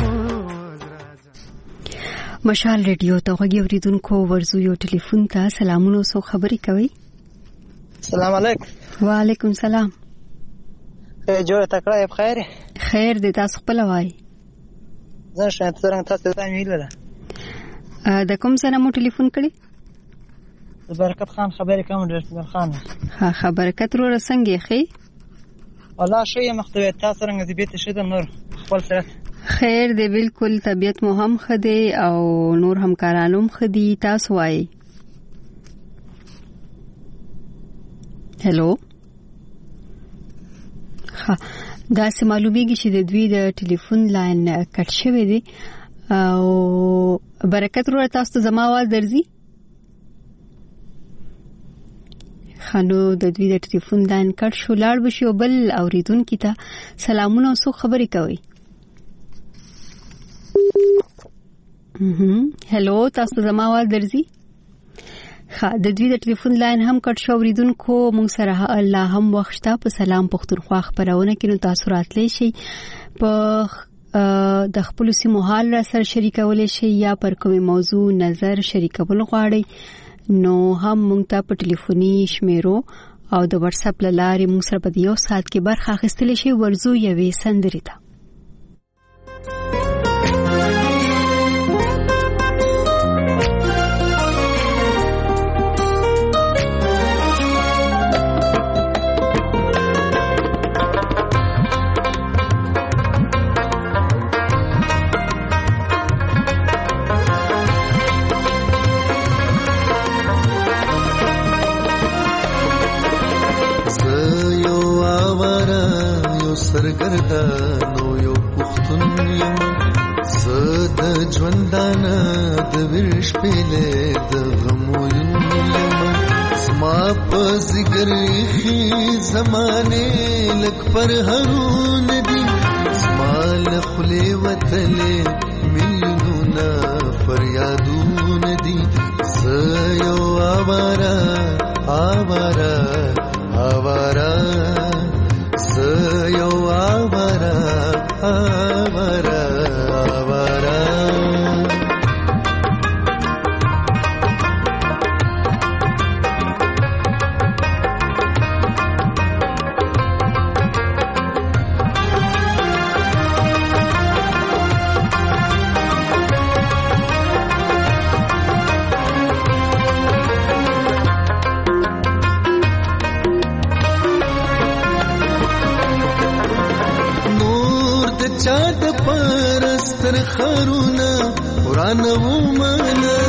مشال ریډیو ته غوږی اوریدونکو ورزو یو ټلیفون ته سلامونه سو خبري کوي. السلام علیکم. وعلیکم سلام. جوړ تکړه بخیر. خیر دې تاسو خپل وای. زه شنه ترنګ تاسو ته ویل ده. د کوم ځای مو ټلیفون کړی؟ برکت خان خبرې کوم ډیر خان. ها برکت رو رسنګي خي. والله شويه مختوی تاسو رنګ دې بیت شته نور خپل سره. خیر دې بالکل طبيعت مو هم خدي او نور همکارانو هم خدي تاسو وای. هلو. ها دا سه معلومیږي چې د دوی د ټلیفون لاین کټ شوی دی او برکت رو تاسو ته زما आवाज درځي؟ خانو د دوی د ټلیفون لاین کټ شو لاړ بشي او بل اوریدونکو ته سلامونه او سو خبري کوي. هلو تاسو زما आवाज درځي؟ ها د دوی د ټلیفون لاین هم کټ شو اوریدونکو مونږ سره الله هم وخت په سلام پختونخوا خبرونه کې نو تاسو راتلی شي په د خپل سیمو حال را سره شریکولای شي یا پر کومه موضوع نظر شریکول غواړي نو هم مونږ ته په ټلیفوني شمیرو او د واتس اپ لارې مونږ سره په یو ساعت کې برخه اخیستل شي ورزو یوې سندري ته. سرګردانو یو پختون یم زد ژوندانه د ورش پله د غمو یم سما پس ګرخي زمانه لک پر هرون دي سمال خله وتله مليونه فریادون دي زيو آوارا آوارا آوارا زيو آوارا آوارا آوارا چاد پرستر خرونا قرآن ومانا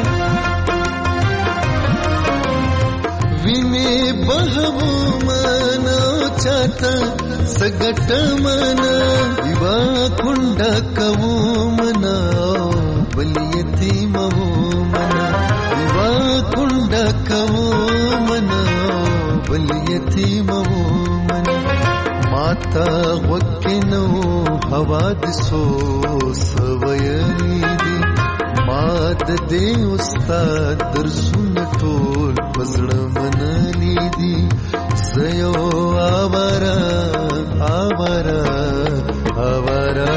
وینه بهو مانا چاتا سگٹ مانا دیوا کنڈا کو منا بلیتی مو منا دیوا کنڈا کو منا بلیتی مو منا ماتا وکنو حوادثو سویلی دی ماد دے استاد درسون ټول پزړه منلی دی زيو آوارا آوارا آوارا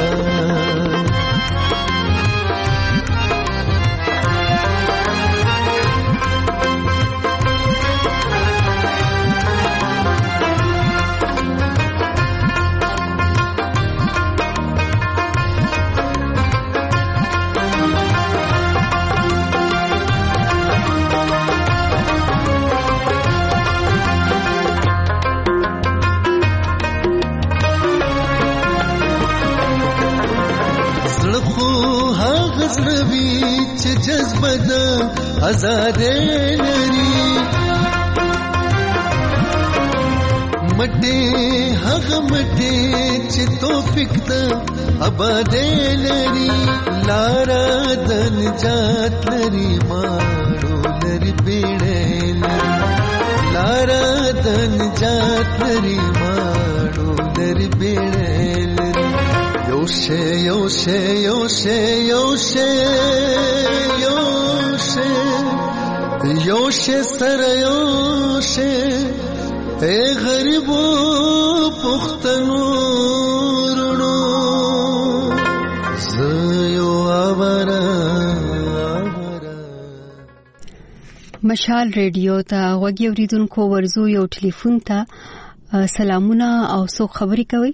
زړوي چې جذبه د آزادې لري مټې هغه مټې چې توفیق د آبادې لري لارا د نجات لري ماړو لري بیړې لري لارا د نجات لري ماړو لري بیړې لري یوشه یوشه یوشه یوشه یوشه یوشه سره یوشه اے غریبو پختنو رونو زيو آوارا مشال ریډیو ته غوږی اوریدونکو ورزو یو ټلیفون ته سلامونه او څو خبرې کوي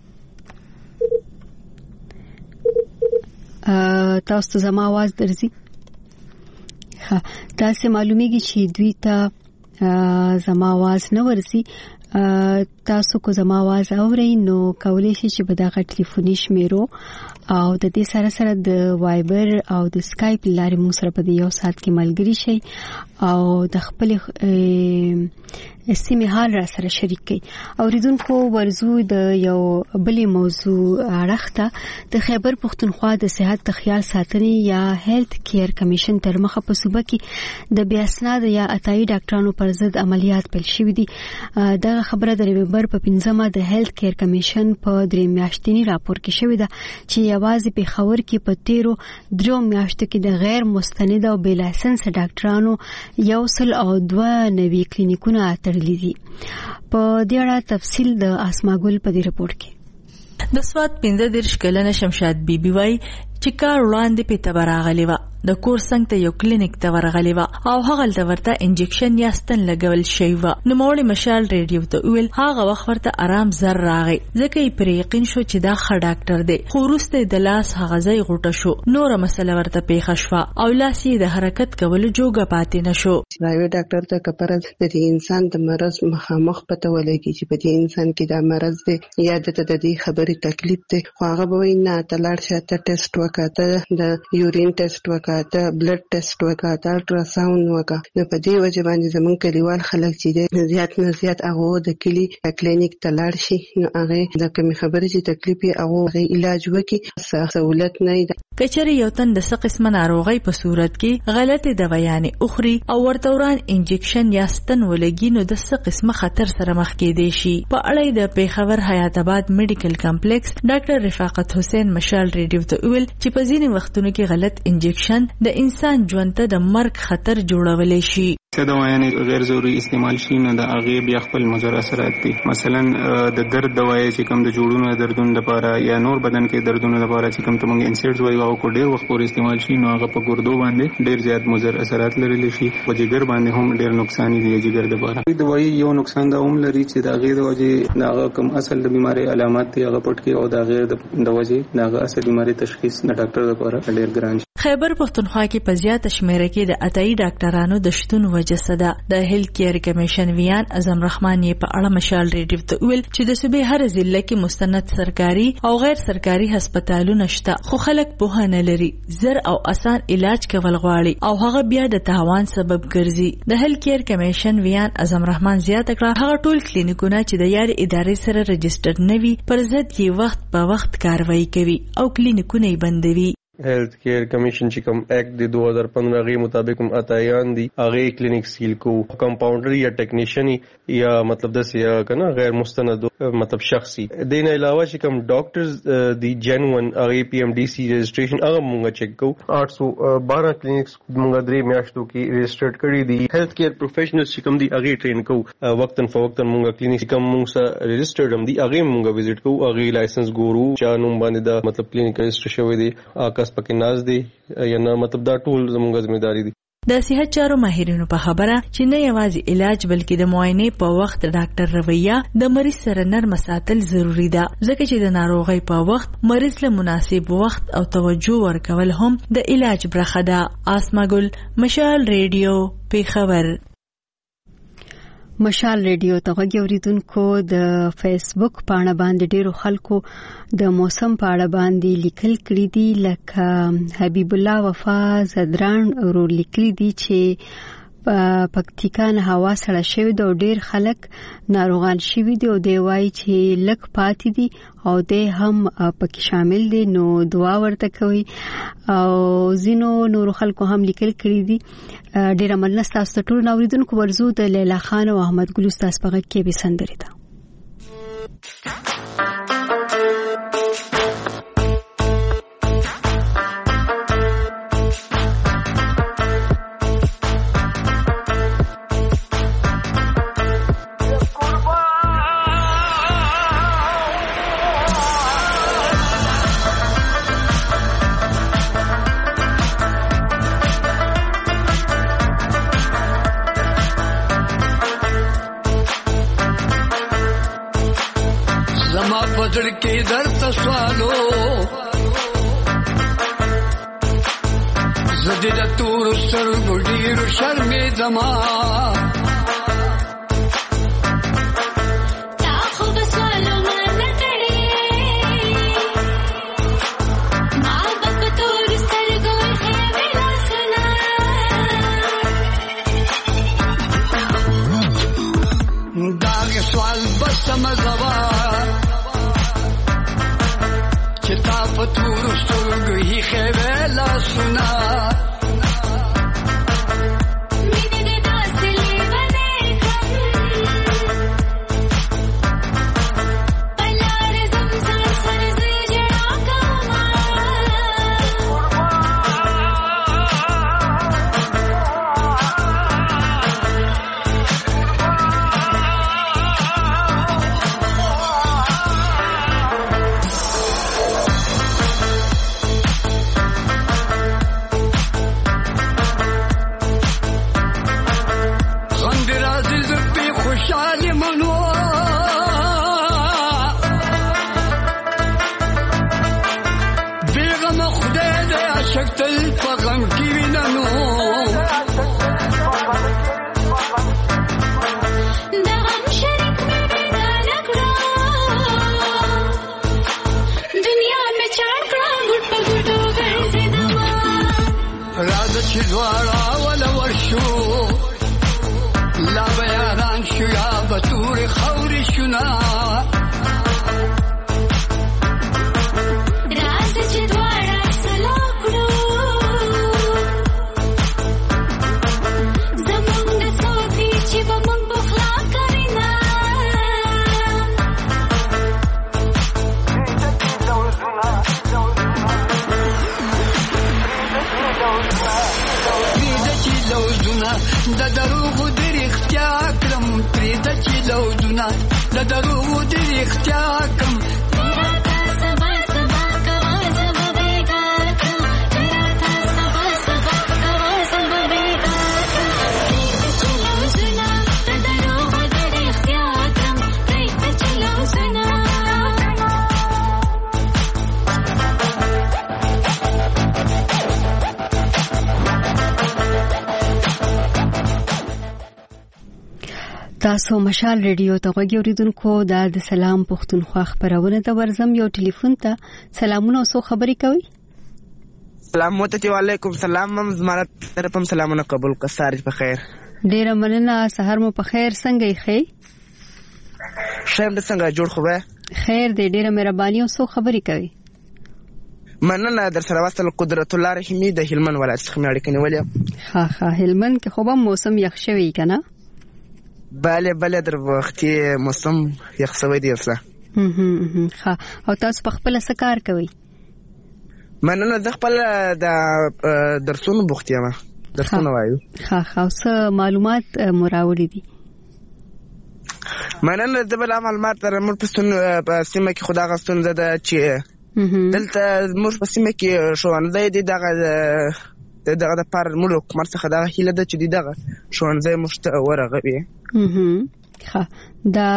تاسو ته زما आवाज درځي ها تاسو معلومیږي چې دوی ته زما आवाज نه ورسي تاسو کو زما आवाज اورئ نو کولای شئ چې په دغه ټلیفوني شمیرو او د دې سره سره د وایبر او د سکایپ لارې مو سره په یو ساعت کې ملګری شئ او د خپل سیمه حال را سره شریک کړئ اوریدونکو ورزو د یو بلې موضوع اړخته د خیبر پښتونخوا د صحت د خیال ساتنې یا هیلث کیر کمیشن تر مخه په صوبه کې د بیا اسناد یا اتایي ډاکټرانو پر ضد عملیات پیل شوې دي دا خبره د نومبر په 15مه د هیلث کیر کمیشن په 3 میاشتنی راپور کې شوې ده چې یوازې په خبر کې په 13 میاشتو کې د غیر مستند او بې لایسنس ډاکټرانو 102 نوي کلینیکونه تړلي دي په دې اړه تفصیل د اسماګل په دې رپورت کې د سواد 15 کلنه شمشاد بیبي وای چې کار وړاندې په تبراغلی و د کور څنګه ته یو کلینیک ته ورغلی و او هغه د ورته انجکشن یا ستن لګول شوی و نو مولوی مشال ریډیو ته ویل هغه وخت ورته آرام زر راغی ځکه یې پر یقین شو چې دا ښه ډاکټر دی خو وروسته د لاس هغه ځای غوټه شو نور مسله ورته پیښه شوه او لاس یې د حرکت کولو جوګه پاتې نشو پرایویټ ډاکټر ته کپرز د انسان د مرز مخامخ پته ولګي چې په دې انسان کې دا مرز دی یا د دې خبرې تکلیف دی خو هغه به نه تلاړ شته ټیسټ وکړه د یورین ټیسټ وکړه ته بلډ ټیسټ وکړه ته الټراساوند وکړه نو په دې وجه باندې زمونږ کلیوال خلک چې زیات نه زیات هغه د کلی کلینیک ته لاړ شي نو هغه د کوم خبرې چې تکلیف یې هغه علاج وکړي سہولت نه ده کچره یو تن د څه قسمه ناروغي په صورت کې غلطه دوايانې اخري او ورتوران انجکشن یا ستن ولګي نو د څه قسمه خطر سره مخ کېدې شي په اړه د پیښور حیات آباد میډیکل کمپلیکس ډاکټر رفاقت حسین مشال ریډیو ته ویل چې په ځینې وختونو کې غلط انجکشن د انسان ژوند ته د مرګ خطر جوړولای شي څه دوايانې غیر ضروري استعمال شي نو د هغه بیا خپل مضر اثرات دي مثلا د درد دوايي چې کوم د جوړونو دردونو لپاره یا نور بدن کې دردونو لپاره چې کوم تمنګ انسرټس وایي او کو ډیر وخت پورې استعمال شي نو هغه په ګردو باندې ډیر زیات مضر اثرات لري شي او جګر باندې هم ډیر نقصان دي جګر لپاره دوايي یو نقصان دا هم لري چې دا غیر د وجه هغه کوم اصل د بیماری علامات دي هغه پټ کې او دا غیر د وجه هغه اصل بیماری تشخیص نه ډاکټر لپاره ډیر ګران شي خیبر پښتونخوا کې په زیاته شمیره کې د اتایي ډاکټرانو د شتون وجه صدا د هیلث کیر کمیشن ویان اعظم رحمان یې په اړه مشال ریډیو ته ویل چې د صوبې هر ضلع کې مستند سرکاري او غیر سرکاري هسپتالونه شته خو خلک په نه لري زر او اسان علاج کول غواړي او هغه بیا د تاوان سبب ګرځي د هیلث کیر کمیشن ویان اعظم رحمان زیاته کړه هغه ټول کلینیکونه چې د یاري ادارې سره رجسټر نه وي پر ضد یې وخت په وخت کاروایی کوي او کلینیکونه یې بندوي هیلث کیر کمیشن چې کوم ایکټ د 2015 غي مطابق هم اتایان دي هغه کلینیک سیل کو کمپاونډر یا ټیکنیشن یا مطلب د سیا کنه غیر مستند مطلب شخصي دین علاوه چې کوم ډاکټرز دی جنون هغه پی ام ډی سی رجسٹریشن هغه مونږ چیک کو 812 کلینیکس مونږ درې میاشتو کې رجسټرډ کړی دي هیلث کیر پروفیشنلز چې کوم دي هغه ټرین کو وقتن فوقتن مونږ کلینیک کوم مونږ سره رجسټرډ هم دي هغه مونږ وزټ کو هغه لایسنس ګورو چا نوم باندې دا مطلب کلینیک رجسټر شوی دی پکې ناز دي یا نه مطلب دا ټول زموږ ځمېداري دي د صحت چارو ماهرینو په خبره چې نه یوازې علاج بلکې د معاینې په وخت ډاکټر رویه د مریض سره نرم ساتل ضروری ده ځکه چې د ناروغۍ په وخت مریض له مناسب وخت او توجه ورکول هم د علاج برخه ده. اسماګل مشال ریډیو پیښور. مشال ریډیو ته غوږی اوریدونکو د فیسبوک پاڼه باندې ډیرو خلکو د موسم په اړه باندې لیکل کړي دي لکه حبیب الله وفا زدران ورو لیکلي دي چې پکتیکا نه هوا سړه شوې ده او ډیر خلک ناروغان شوي دي او دی وایي چې لږ پاتې دي او د هم پکې شامل دي نو دعا ورته کوي او زینو نور خلکو هم لیکل کړي دي. ډیر مننه تاسو ته ټول اوریدونکو ورزو د لیلا خان او احمد ګل استاد په غږ کې به سندري ده. पकड़ के दर तस्वालो जदीद तूर सर गुडीर शर्मे दमा दाग सवाल बस समझवा فتور سترګ هی خېلا سنا مینه د داسلې باندې پلار زمزم سر زجړا کما دوارا ولا ورشو لا بیاران شو یا بطور خوری شنا راز چې دوارا سلاکړو زمونږ سوتي چې بمونږ بخلا کرینا د دروغ د رښتیا کړم پرې د چې لوزونه د دروغ د رښتیا کړم تاسو مشال ریډیو ته غوږی اوریدونکو د سلام پښتونخوا خبرونه د ورزم یو ټلیفون ته سلامونه او خبرې کوي. سلام علیکم. سلام مم زماره طرفم سلامونه قبول کسارج په خیر. ډیر مننه سحر مو په خیر څنګه یې خې؟ شیم د څنګه جوړ خو به خیر دې ډیر مهرباني او خبرې کوي. مننه در سره وصل قدرت الله رحیمی د هلمند ولایت څخه مې اړیکه نیولې. ها هلمند کې خو به موسم یخ شوی کنه؟ بله در وختي موسم یخ شوی دی اصلا. ها او تاسو په خپل څه کار کوي؟ مننه زه خپل د درسونو بوخت یم. درسونه وایو. ها څه معلومات مراوړي دي؟ مننه د بل معلومات تر موږ په سیمه کې خدا غستون زده چې دلته موږ په سیمه کې ښوونځی دی دغه د پر موږ حکومت څخه دغه هیله ده چې دغه ښوونځی موږ ته ورغوي. ښه دا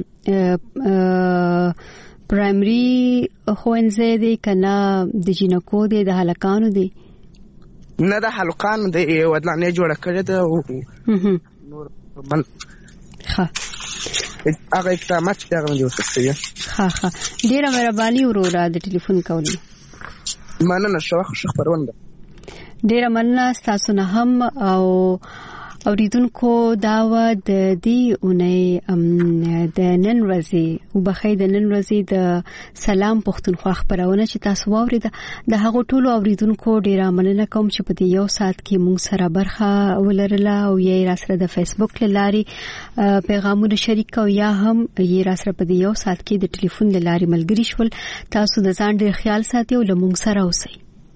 پرایمري ښوونځی دی که نه د جینکو دی د هلکانو دی؟ نه د هلکانو دی ودانۍ جوړه کړې ده. ها هغه اقدامات چې هغه موږ وکړو. ها ډیره مهرباني وروره د ټلیفون کولو. مننه شو خبرونه. ډیره مننه تاسو نه هم او اوریدونکو داوا د دې اونۍ د نن ورځې وبخې د نن ورځې د سلام پښتونخوا خبرونه چې تاسو واورید د هغه ټولو اوریدونکو ډیره مننه کوم چې په دې یو ساعت کې مونږ سره برخه ولرله او یې راسره د فیسبوک لاري پیغامونه شریک او یا هم یې راسره په دې یو ساعت کې د ټلیفون لاري ملګری شول. تاسو د ځان ډیر خیال ساتئ او لمونږ سره اوسئ.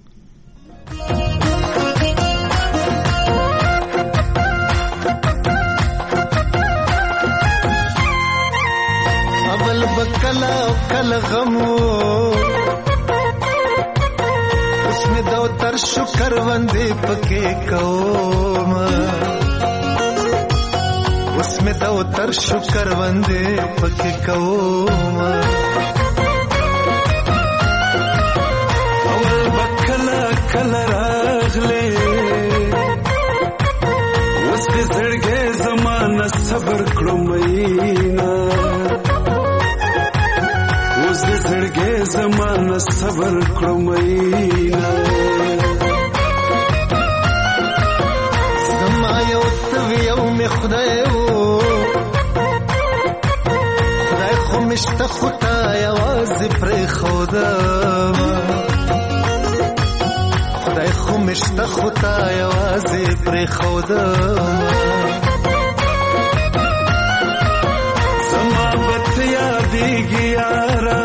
بکلا کل غمو اس میں دو تر شکر وندے پکے کوم اس میں دو تر شکر وندے پکے کوم اول بکلا کل راغلے اس دے زړګې زمانہ صبر کړو مینا زړګې زمانہ صبر کړو مینا زما یو تویو می خدای خو مشته خدای आवाज پر خدا خدای خو مشته خدای आवाज پر خدا زما بتیا دیږي یارا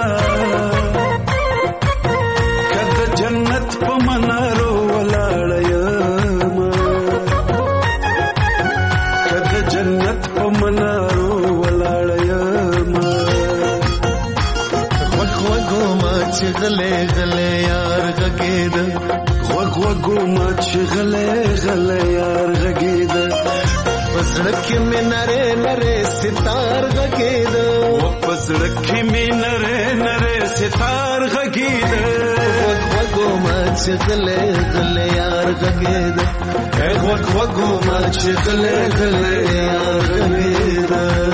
جنت په منارو ولاړم کده جنت په منارو ولاړم وګو ما چې غلې غلې یار غګید وګو ما چې غلې غلې یار غګید پسړکې مې نره نره ستار غګید پسړکې مې نره نره ستار غګید ما چې غلې غلې یار غګید وګو ما چې غلې غلې یار غګید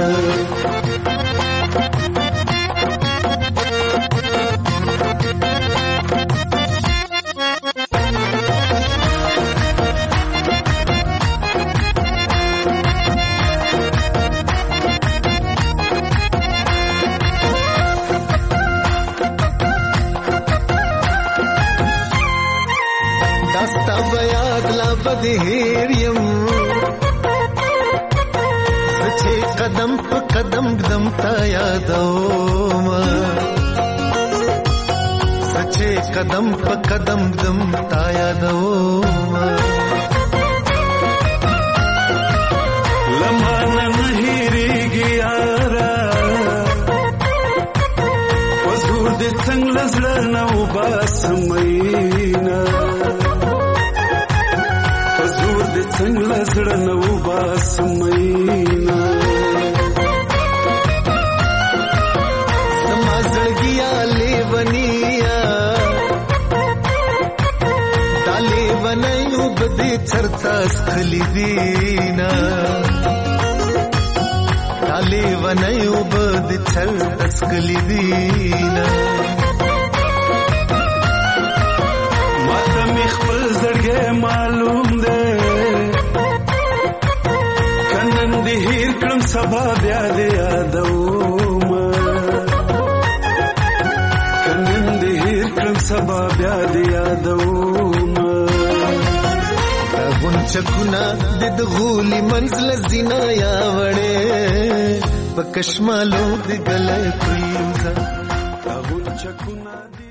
بدهيريم سچې قدم په قدم قدم تا یادوم سچې قدم په قدم قدم تا یادوم لمانه نهيريږي یارا وزور دې څنګه زړه نو باسمينا څنګه زړه نو باسمينا سما زړګیا لیونیا تالي ونیو بدې چرتا خلی دینا تالي ونیو بدې چرتا خلی دینا ماته می خپل زړګې معلوم ده هیر کړم سبا بیا دې یادوم کنن دې هیر کړم سبا بیا دې یادوم غونچکونه د غولي منزل زینا یا وړې پکشمالو دې ګلې پریوزا غونچکونه